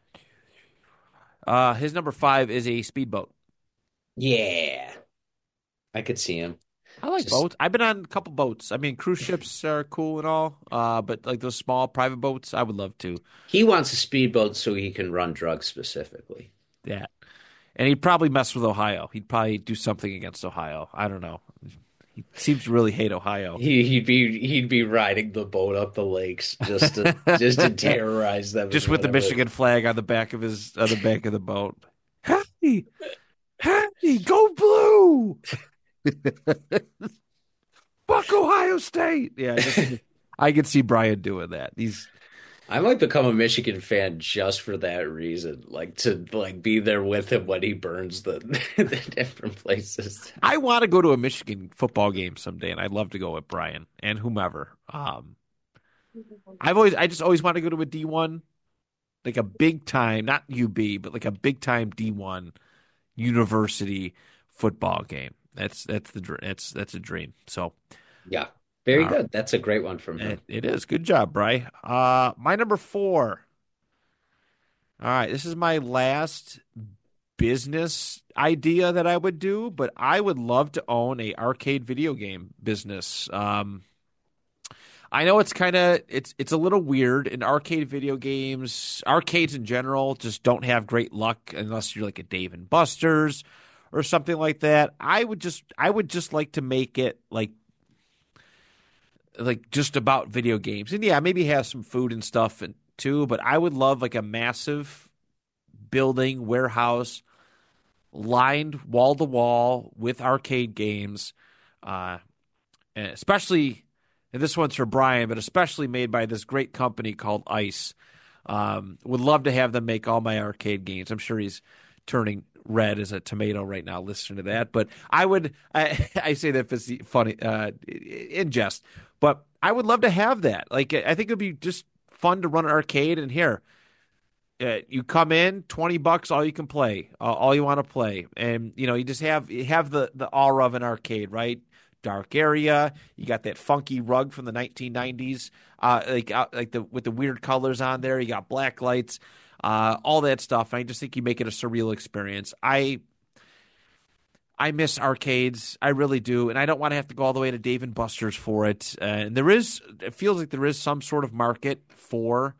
uh, his number five is a speedboat. Yeah. I could see him. I like Just... boats. I've been on a couple boats. I mean, cruise ships are cool and all, uh, but like those small private boats, I would love to. He wants a speedboat so he can run drugs specifically. Yeah. And he'd probably mess with Ohio. He'd probably do something against Ohio. I don't know. He seems to really hate Ohio. He, he'd be he'd be riding the boat up the lakes just to just to terrorize them. Just with the Michigan flag on the back of his on the back of the boat. Happy, happy, go blue. Fuck Ohio State. Yeah, I, just, I can see Brian doing that. He's I might become a Michigan fan just for that reason, like to like be there with him when he burns the, the different places. I want to go to a Michigan football game someday, and I'd love to go with Brian and whomever. Um, I've always, I just always want to go to a D one, like a big time, not U B, but like a big time D one university football game. That's that's the that's that's a dream. So, yeah. Very good. Uh, That's a great one from him. It, it is. Good job, Bri. Uh, my number four. All right. This is my last business idea that I would do, but I would love to own a arcade video game business. Um, I know it's kind of it's it's a little weird in arcade video games. Arcades in general just don't have great luck unless you're like a Dave and Buster's or something like that. I would just I would just like to make it like like just about video games. And yeah, maybe have some food and stuff and, too, but I would love like a massive building, warehouse lined wall to wall with arcade games, uh, and especially, and this one's for Brian, but especially made by this great company called ICE. Um, would love to have them make all my arcade games. I'm sure he's turning red as a tomato right now listening to that. But I would, I, I say that it's funny, uh, in jest, but I would love to have that. Like, I think it'd be just fun to run an arcade. And here, uh, you come in, twenty bucks, all you can play, uh, all you want to play. And, you know, you just have, you have the, the aura of an arcade, right? Dark area. You got that funky rug from the nineteen nineties, uh, like uh, like the with the weird colors on there. You got black lights, uh, all that stuff. And I just think you make it a surreal experience. I I miss arcades, I really do, and I don't want to have to go all the way to Dave and Buster's for it. Uh, and there is, it feels like there is some sort of market for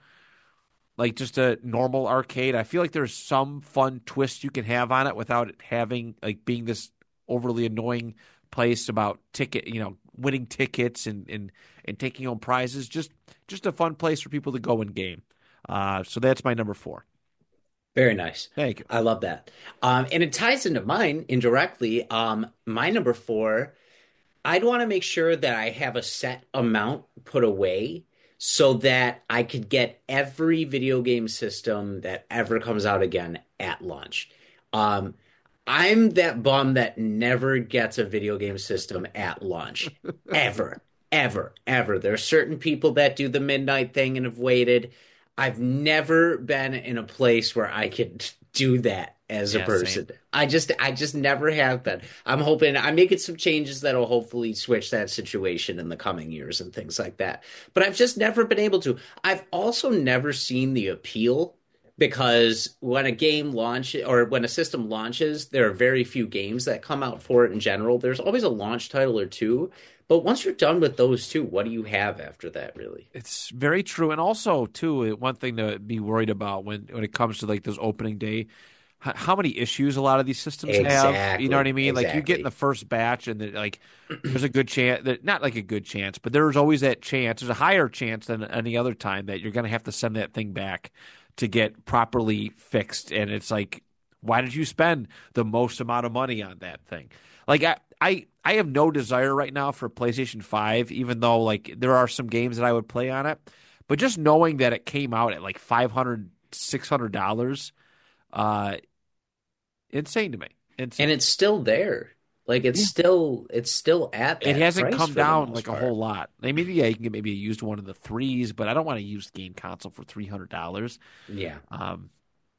like just a normal arcade. I feel like there's some fun twist you can have on it without it having like being this overly annoying place about ticket, you know, winning tickets and, and, and taking home prizes. Just just a fun place for people to go and game. Uh, so that's my number four. Very nice. Thank you. I love that. Um, and it ties into mine indirectly. Um, my number four, I'd want to make sure that I have a set amount put away so that I could get every video game system that ever comes out again at launch. Um, I'm that bum that never gets a video game system at launch, ever, ever, ever. There are certain people that do the midnight thing and have waited. I've never been in a place where I could do that as Yeah, a person. same. I just, I just never have been. I'm hoping I'm making some changes that'll hopefully switch that situation in the coming years and things like that. But I've just never been able to. I've also never seen the appeal. Because when a game launches or when a system launches, there are very few games that come out for it in general. There's always a launch title or two. But once you're done with those two, what do you have after that, really? It's very true. And also, too, one thing to be worried about when, when it comes to like those opening day, h- how many issues a lot of these systems have. Exactly. You know what I mean? Like you get in Exactly. the first batch and the, like there's a good chance that not like a good chance, but there's always that chance. There's a higher chance than any other time that you're going to have to send that thing back to get properly fixed. And it's like, why did you spend the most amount of money on that thing? Like I, I, I have no desire right now for PlayStation five, even though like there are some games that I would play on it. But just knowing that it came out at like five hundred dollars, six hundred dollars, uh, insane to me. Insane. And it's still there. Like it's Yeah. still it's still at that It hasn't price come for the down most like a part. whole lot. I mean, yeah, you can get maybe a used one of the threes, but I don't want a used game console for three hundred dollars. Yeah. Um,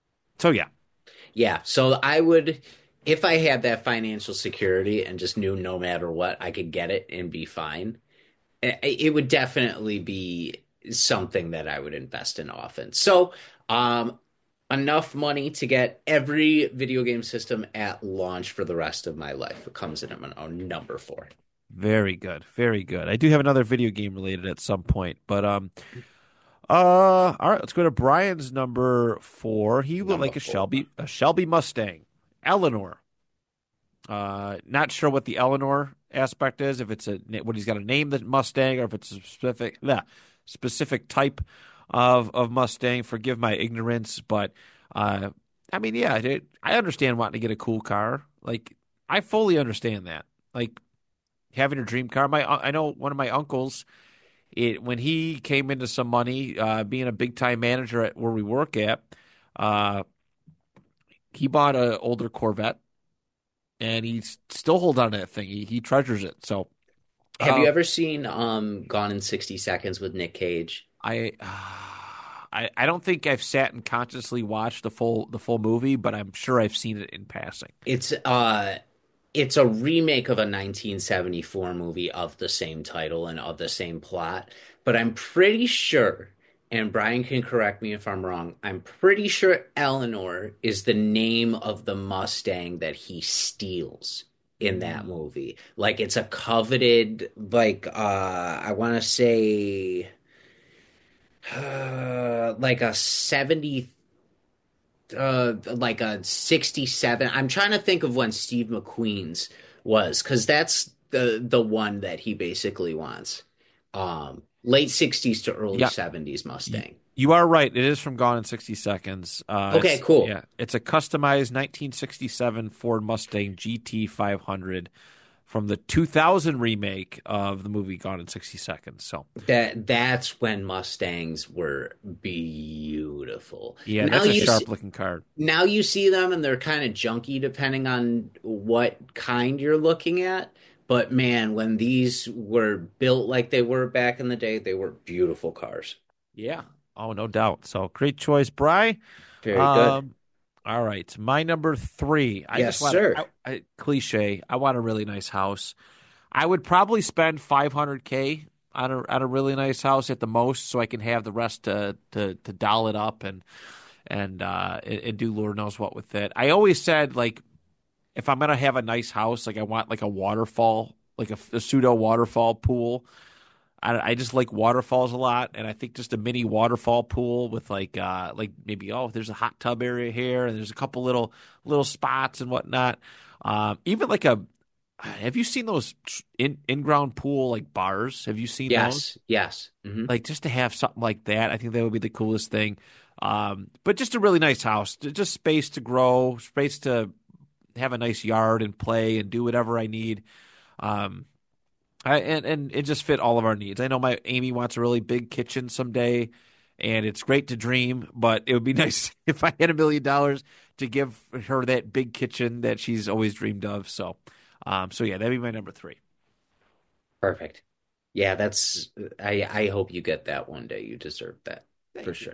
so yeah, Yeah. So I would, if I had that financial security and just knew no matter what, I could get it and be fine, i- it would definitely be something that I would invest in often. So, um, enough money to get every video game system at launch for the rest of my life. It comes in at my own number four. very good, very good. I do have another video game related at some point, but um, uh, all right, let's go to Brian's number four. He would Number like a four. Shelby, a Shelby Mustang, Eleanor. Uh, not sure what the Eleanor aspect is. If it's a what he's got to name the Mustang, or if it's a specific, yeah, specific type of of Mustang. Forgive my ignorance, but uh, I mean, yeah, it, I understand wanting to get a cool car. Like, I fully understand that. Like having a dream car. My I know one of my uncles. It when he came into some money, uh, being a big time manager at where we work at, uh, he bought an older Corvette. And he still holds on to that thing. He he treasures it. So, Have uh, you ever seen um Gone in sixty Seconds with Nick Cage? I, uh, I I don't think I've sat and consciously watched the full the full movie, but I'm sure I've seen it in passing. It's uh it's a remake of a nineteen seventy-four movie of the same title and of the same plot, but I'm pretty sure, and Brian can correct me if I'm wrong, I'm pretty sure Eleanor is the name of the Mustang that he steals in that movie. Like it's a coveted, like uh I want to say uh, like a seventy uh like a sixty-seven. I'm trying to think of when Steve McQueen's was because that's the the one that he basically wants. Um late sixties to early Yeah, seventies y- Mustang. You are right. It is from Gone in sixty Seconds. Uh, Okay, it's cool. yeah, it's a customized nineteen sixty-seven Ford Mustang G T five hundred from the two thousand remake of the movie Gone in sixty Seconds. So That that's when Mustangs were beautiful. yeah, Now that's a you sharp see, looking card. now you see them and they're kind of junky depending on what kind you're looking at. But man, when these were built like they were back in the day, they were beautiful cars. Yeah. Oh, no doubt. So great choice, Bry. Very good. Um, all right, my number three. I Yes, just want sir. I, I, cliche. I want a really nice house. I would probably spend five hundred k on a on a really nice house at the most, so I can have the rest to to to doll it up and and uh and, and do Lord knows what with it. I always said like if I'm gonna have a nice house, like I want like a waterfall, like a, a pseudo waterfall pool. I, I just like waterfalls a lot, and I think just a mini waterfall pool with like uh like maybe oh there's a hot tub area here, and there's a couple little little spots and whatnot. Um, even like a have you seen those in in ground pool like bars? Have you seen those? Yes, yes. Hmm. Like just to have something like that, I think that would be the coolest thing. Um, but just a really nice house, just space to grow, space to have a nice yard and play and do whatever I need. Um, I, and and it just fit all of our needs. I know my Amy wants a really big kitchen someday, and it's great to dream, but it would be nice if I had a million dollars to give her that big kitchen that she's always dreamed of. So, um, so yeah, that'd be my number three. Perfect. Yeah, that's I I hope you get that one day. You deserve that for Thank you. sure.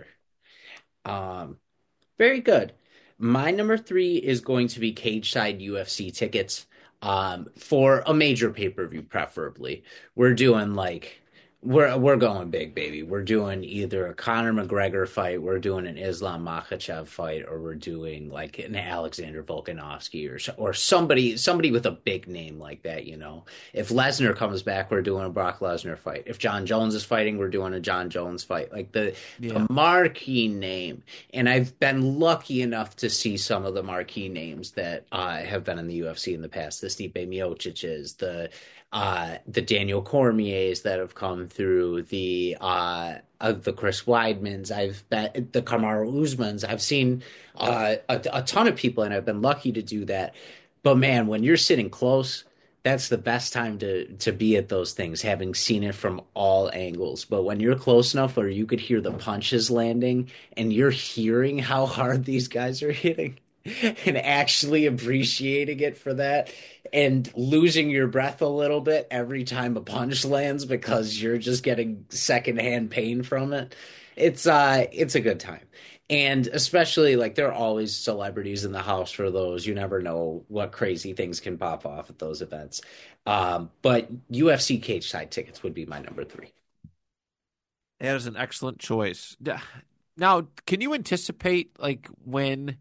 Um, very good. My number three is going to be cage side U F C tickets. Um, for a major pay-per-view, preferably. We're doing like we're we're going big, baby. We're doing either a Conor McGregor fight, we're doing an Islam Makhachev fight, or we're doing like an Alexander Volkanovski or so- or somebody somebody with a big name like that. You know, if Lesnar comes back, we're doing a Brock Lesnar fight. If John Jones is fighting, we're doing a John Jones fight. Like the Yeah. the marquee name. And I've been lucky enough to see some of the marquee names that uh, have been in the U F C in the past. The Stipe Miocic's, the uh, the Daniel Cormiers that have come through, the uh, uh, the Chris Weidmans. I've bet the Kamaru Usmans. I've seen uh, a, a ton of people, and I've been lucky to do that. But man, when you're sitting close, that's the best time to to be at those things, having seen it from all angles. But when you're close enough where you could hear the punches landing and you're hearing how hard these guys are hitting and actually appreciating it for that and losing your breath a little bit every time a punch lands because you're just getting secondhand pain from it. It's uh it's a good time. And especially like there are always celebrities in the house for those. You never know what crazy things can pop off at those events. Um, but U F C cage side tickets would be my number three. That is an excellent choice. D- Now, can you anticipate like when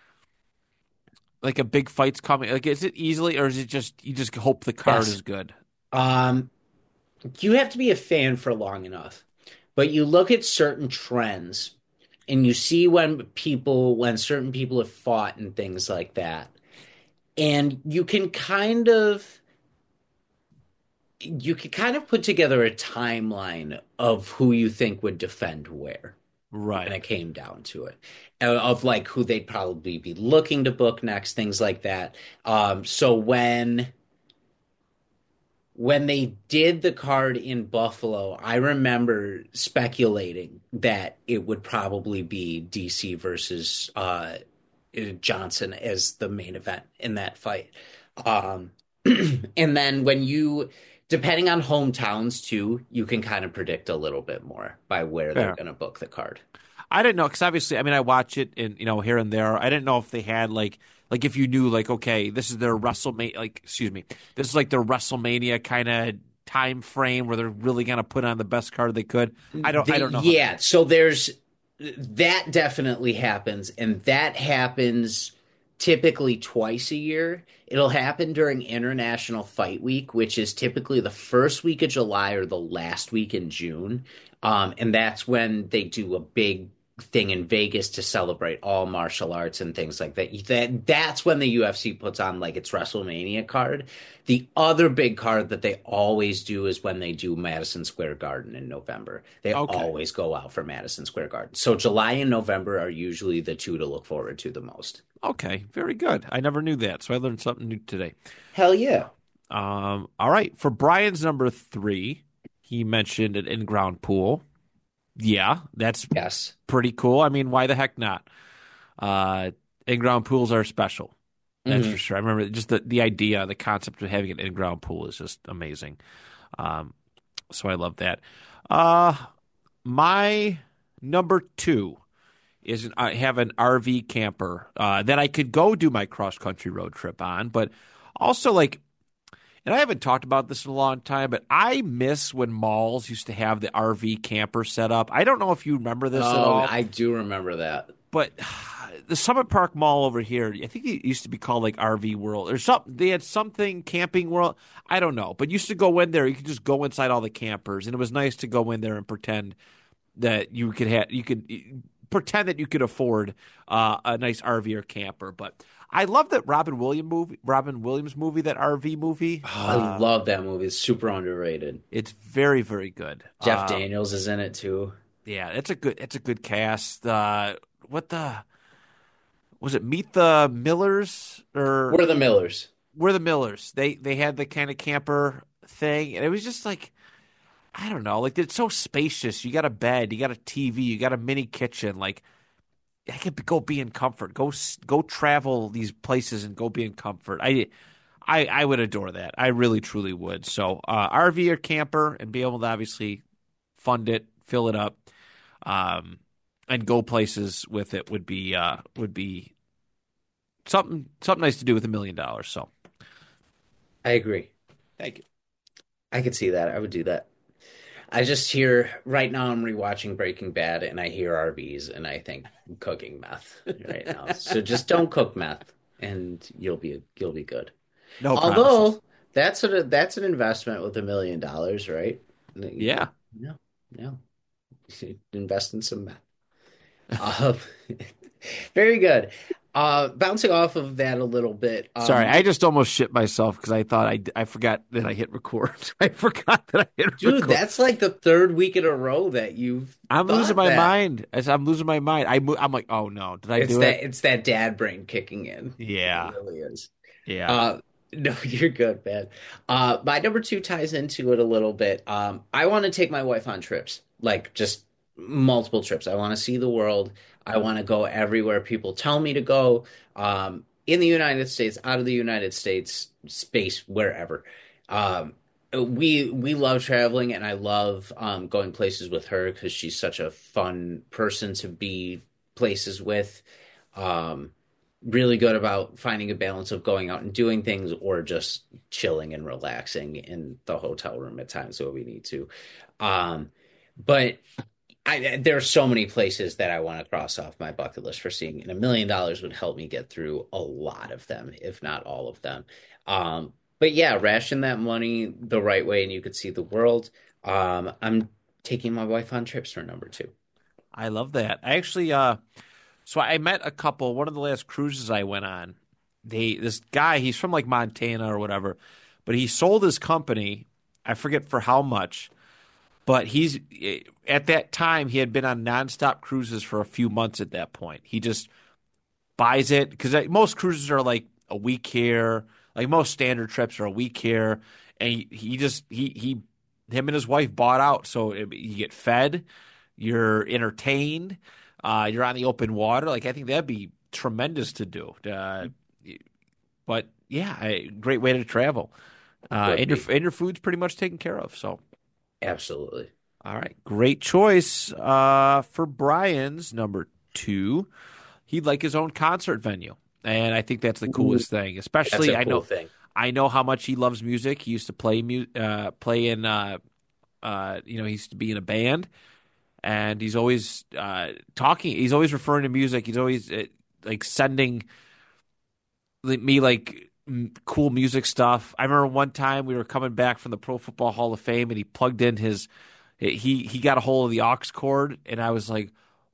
like a big fight's coming? Like, is it easily, or is it just you just hope the card Yes. is good? Um, you have to be a fan for long enough, but you look at certain trends and you see when people, when certain people have fought and things like that. And you can kind of you could kind of put together a timeline of who you think would defend where when Right. it came down to it, uh, of like who they'd probably be looking to book next, things like that. Um, so when when they did the card in Buffalo, I remember speculating that it would probably be D C versus uh, Johnson as the main event in that fight. Um, and then when you, depending on hometowns too, you can kind of predict a little bit more by where they're Fair. going to book the card. I didn't know because obviously, I mean, I watch it and you know here and there. I didn't know if they had like like if you knew like okay, this is their WrestleMania like excuse me, this is like their WrestleMania kind of time frame where they're really gonna put on the best card they could. I don't I They, don't know. yeah, so there's that definitely happens, and that happens typically twice a year. It'll happen during International Fight Week, which is typically the first week of July or the last week in June. Um, and that's when they do a big thing in Vegas to celebrate all martial arts and things like that. That that's when the U F C puts on like its WrestleMania card. The other big card that they always do is when they do Madison Square Garden in November. They Okay. always go out for Madison Square Garden. So July and November are usually the two to look forward to the most. Okay, very good. I never knew that, so I learned something new today. Hell yeah. Um, all right, for Brian's number three, he mentioned an in-ground pool. Yeah, that's Yes. pretty cool. I mean, why the heck not? Uh, in-ground pools are special. That's Mhm. for sure. I remember just the, the idea, the concept of having an in-ground pool is just amazing. Um, so I love that. Uh, my number two is an, I have an R V camper uh, that I could go do my cross-country road trip on, but also like, and I haven't talked about this in a long time, but I miss when malls used to have the R V camper set up. I don't know if you remember this at Oh, all, I do remember that. but the Summit Park Mall over here, I think it used to be called like R V World or something. They had something, Camping World. I don't know, but you used to go in there. You could just go inside all the campers, and it was nice to go in there and pretend that you could have you could pretend that you could afford uh, a nice R V or camper. But I love that Robin Williams movie, Robin Williams movie, that R V movie. Oh, I love that movie. It's super underrated. It's very, very good. Jeff Uh, Daniels is in it too. yeah, it's a good, it's a good cast. Uh, what the was it? Meet the Millers or We're the Millers. We're the Millers. They they had the kind of camper thing, and it was just like I don't know, like it's so spacious. You got a bed, you got a T V, you got a mini kitchen. Like I could go be in comfort. Go go travel these places and go be in comfort. I I I would adore that. I really truly would. So uh, R V or camper, and be able to obviously fund it, fill it up, um, and go places with it would be uh, would be something something nice to do with a million dollars. So I agree. thank you. I could see that. I would do that. I just hear right now I'm rewatching Breaking Bad and I hear R Vs and I think cooking meth right now. So just don't cook meth and you'll be you'll be good. No Although promises. that's a that's an investment with a million dollars, right? Yeah. No, no. Invest in some meth. Uh, very good. Uh, bouncing off of that a little bit. Um, Sorry, I just almost shit myself because I thought I, I forgot that I hit record. I forgot that I hit dude, record. that's like the third week in a row that you've. I'm thought losing my that. mind. As I'm losing my mind. I mo- I'm like, oh no, did I It's do that it? it's that dad brain kicking in. Yeah, It really is. yeah. Uh, no, you're good, man. Uh, my number two ties into it a little bit. Um, I want to take my wife on trips, like just multiple trips. I want to see the world. I want to go everywhere people tell me to go. Um, in the United States, out of the United States, space, wherever. Um, we we love traveling, and I love um, going places with her because she's such a fun person to be places with. Um, really good about finding a balance of going out and doing things or just chilling and relaxing in the hotel room at times when we need to. Um, but I, there are so many places that I want to cross off my bucket list for seeing, and a million dollars would help me get through a lot of them, if not all of them. Um, but yeah, ration that money the right way, and you could see the world. Um, I'm taking my wife on trips for number two. I love that. I actually, uh, so I met a couple. One of the last cruises I went on, they this guy, he's from like Montana or whatever, but he sold his company. I forget for how much, but he's at that time he had been on nonstop cruises for a few months. At that point, he just buys it because most cruises are like a week here, like most standard trips are a week here, and he, he just he he him and his wife bought out, so it, you get fed, you're entertained. Uh, you're on the open water. Like I think that'd be tremendous to do. Uh, but yeah, a great way to travel. Uh, and your and your food's pretty much taken care of. So Absolutely. all right, great choice uh, for Brian's number two. He'd like his own concert venue, and I think that's the coolest thing. Especially That's a I cool know thing. I know how much he loves music. He used to play mu- uh, play in uh, uh, you know he used to be in a band. And he's always uh, talking. He's always referring to music. He's always uh, like sending me like m- cool music stuff. I remember one time we were coming back from the Pro Football Hall of Fame, and he plugged in his. He he got a hold of the aux cord, and I was like,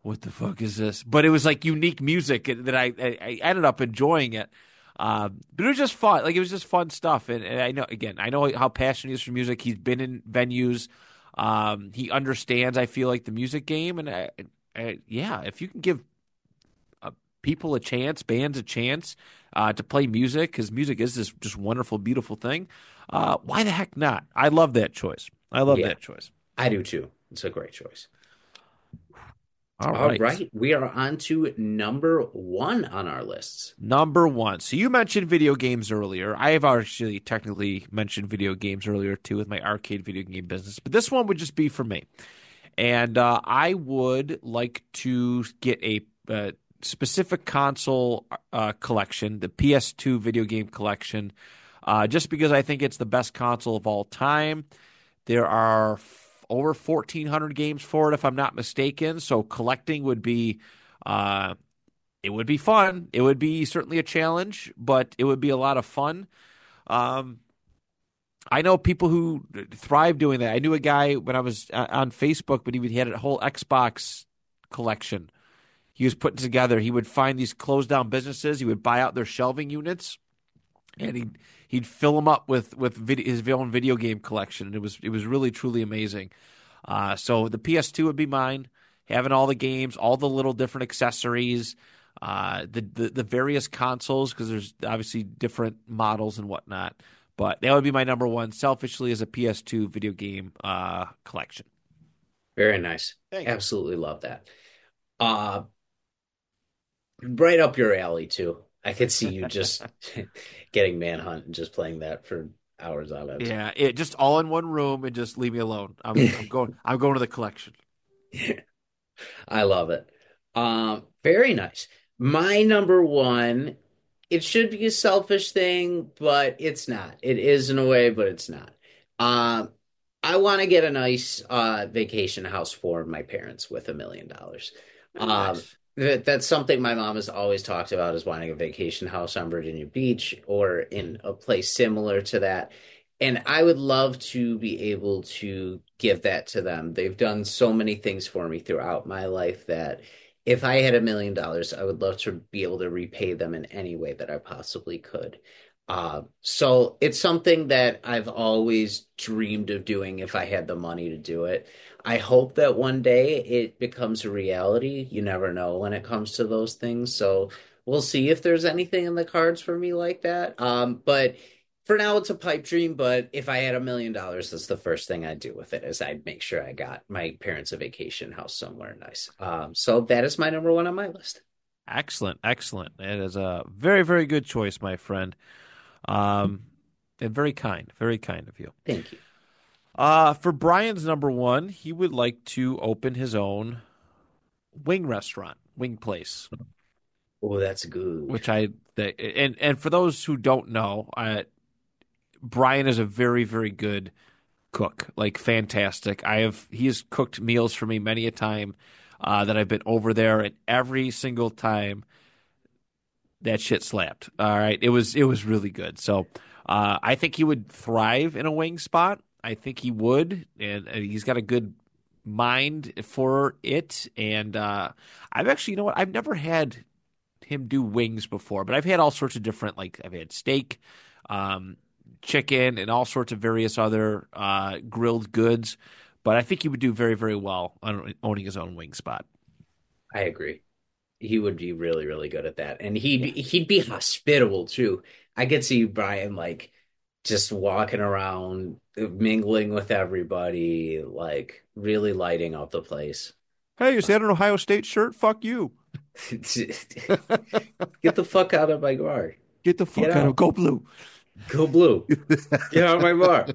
what the fuck is this? But it was like unique music that I, I, I ended up enjoying it. Um, but it was just fun. Like it was just fun stuff. And, and I know, again, I know how passionate he is for music. He's been in venues. Um, he understands, I feel like, the music game. And I, I, yeah, if you can give uh, people a chance, bands a chance uh, to play music, because music is this just wonderful, beautiful thing. Uh, why the heck not? I love that choice. I love Yeah, that choice. I do too. It's a great choice. All All right. right, we are on to number one on our lists. Number one. So you mentioned video games earlier. I have actually technically mentioned video games earlier too with my arcade video game business, but this one would just be for me. And uh, I would like to get a uh, specific console uh, collection, the P S two video game collection, uh, just because I think it's the best console of all time. There are f- over fourteen hundred games for it, if I'm not mistaken. So collecting would be, uh, it would be fun. It would be certainly a challenge, but it would be a lot of fun. Um, I know people who thrive doing that. I knew a guy when I was uh, on Facebook, but he had a whole Xbox collection he was putting together. He would find these closed down businesses. He would buy out their shelving units, and he'd he'd fill them up with with video, his own video game collection. And it was it was really truly amazing. Uh, so the P S two would be mine. Having all the games, all the little different accessories, uh, the, the the various consoles, because there's obviously different models and whatnot. But that would be my number one, selfishly, as a P S two video game uh, collection. Very nice. Thank you. Absolutely love that. Uh, right up your alley too. I could see you just getting Manhunt and just playing that for hours on end. Yeah, it just all in one room and just leave me alone. I'm, I'm going. I'm going to the collection. I love it. Um, very nice. My number one, it should be a selfish thing, but it's not. It is in a way, but it's not. Um, I want to get a nice uh, vacation house for my parents with a million dollars. Um, Nice. that, that's something my mom has always talked about is wanting a vacation house on Virginia Beach or in a place similar to that. And I would love to be able to give that to them. They've done so many things for me throughout my life that if I had a million dollars, I would love to be able to repay them in any way that I possibly could. Uh, so it's something that I've always dreamed of doing if I had the money to do it. I hope that one day it becomes a reality. You never know when it comes to those things. So we'll see if there's anything in the cards for me like that. Um, but for now, it's a pipe dream. But if I had a million dollars, that's the first thing I'd do with it is I'd make sure I got my parents a vacation house somewhere nice. Um, so that is my number one on my list. Excellent, excellent. It is a very, very good choice, my friend. Um, and very kind, very kind of you. Thank you. Uh, for Brian's number one, he would like to open his own wing restaurant, wing place, Oh, that's good. which I that, and and for those who don't know, uh, Brian is a very, very good cook, like fantastic. I have he has cooked meals for me many a time uh, that I've been over there, and every single time that shit slapped. All right, it was it was really good. So uh, I think he would thrive in a wing spot. I think he would, and, and he's got a good mind for it. And uh, I've actually, you know what? I've never had him do wings before, but I've had all sorts of different, like I've had steak, um, chicken, and all sorts of various other uh, grilled goods. But I think he would do very, very well on owning his own wing spot. I agree. He would be really, really good at that. And he'd Yeah. he'd be hospitable too. I could see Brian like just walking around, mingling with everybody, like really lighting up the place. Hey, is that an Ohio State shirt? Fuck you. Get the fuck out of my bar. Get the fuck Get out of out. Go Blue. Go blue. Get out of my bar.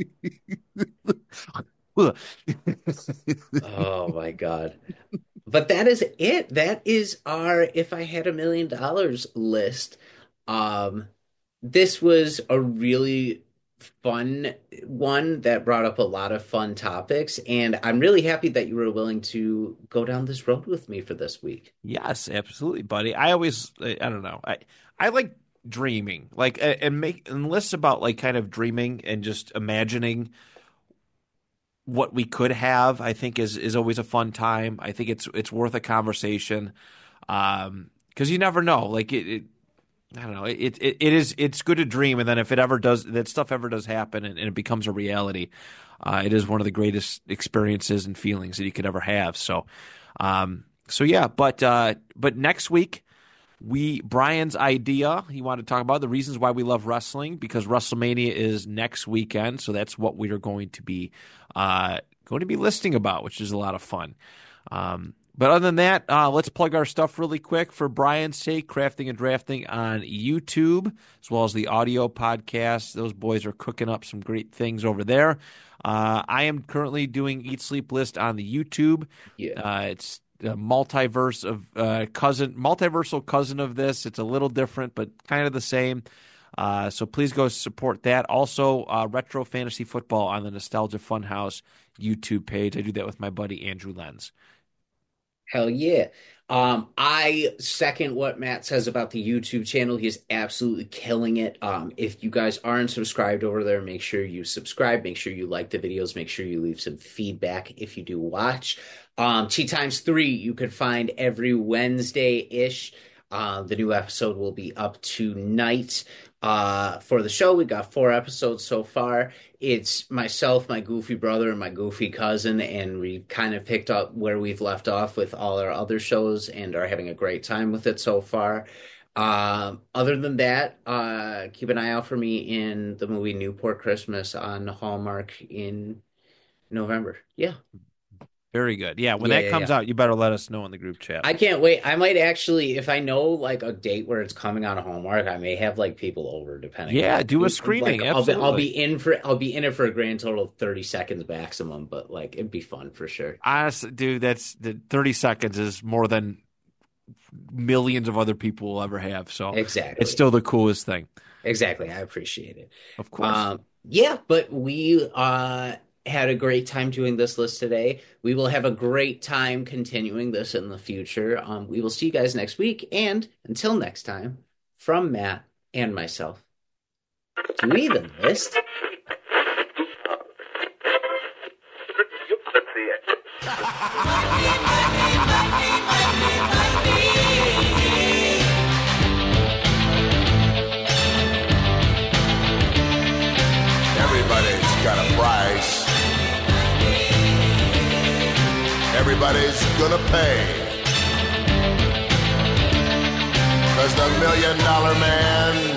Oh my God. But that is it. That is our if I had a million dollars list. Um, this was a really fun one that brought up a lot of fun topics, and I'm really happy that you were willing to go down this road with me for this week. Yes, absolutely, buddy. I always, I, I don't know. I, I like dreaming, like, a- and make and lists about like kind of dreaming and just imagining what we could have, I think is is always a fun time. I think it's it's worth a conversation, um, because you never know. Like it, it I don't know. It, it it is it's good to dream, and then if it ever does, that stuff ever does happen, and, and it becomes a reality, uh, it is one of the greatest experiences and feelings that you could ever have. So, um, so yeah. But uh, but next week. We Brian's idea, he wanted to talk about the reasons why we love wrestling, because WrestleMania is next weekend, so that's what we are going to be uh, going to be listing about, which is a lot of fun. Um, but other than that, uh, let's plug our stuff really quick for Brian's sake. Crafting and Drafting on YouTube, as well as the audio podcast. Those boys are cooking up some great things over there. Uh, I am currently doing Eat Sleep List on the YouTube. Yeah, uh, it's a multiverse of uh, cousin, multiversal cousin of this. It's a little different, but kind of the same. Uh, so please go support that. Also, uh, Retro Fantasy Football on the Nostalgia Funhouse YouTube page. I do that with my buddy Andrew Lenz. hell yeah. Um, I second what Matt says about the YouTube channel. He's absolutely killing it. Um, if you guys aren't subscribed over there, make sure you subscribe. Make sure you like the videos. Make sure you leave some feedback if you do watch. Um, Tea Times three, you could find every Wednesday-ish. Uh, the new episode will be up tonight. Uh, for the show, we got four episodes so far. It's myself, my goofy brother, and my goofy cousin, and we kind of picked up where we've left off with all our other shows and are having a great time with it so far. Um, other than that, uh, keep an eye out for me in the movie Newport Christmas on Hallmark in November. Yeah. Very good. Yeah, when Yeah, that yeah, comes yeah. out, you better let us know in the group chat. I can't wait. I might actually, if I know like a date where it's coming on Hallmark, I may have like people over depending. Yeah, on, do a screening. Like, I'll be, absolutely. I'll be in for I'll be in it for a grand total of thirty seconds maximum, but like it'd be fun for sure. Honestly, dude, that's the thirty seconds is more than millions of other people will ever have. So Exactly. it's still the coolest thing. Exactly. I appreciate it. Of course. Um, yeah, but we uh had a great time doing this list today. We will have a great time continuing this in the future. Um, we will see you guys next week. And until next time, from Matt and myself, do we even list? Everybody's got a price. Everybody's gonna pay. 'Cause the Million Dollar Man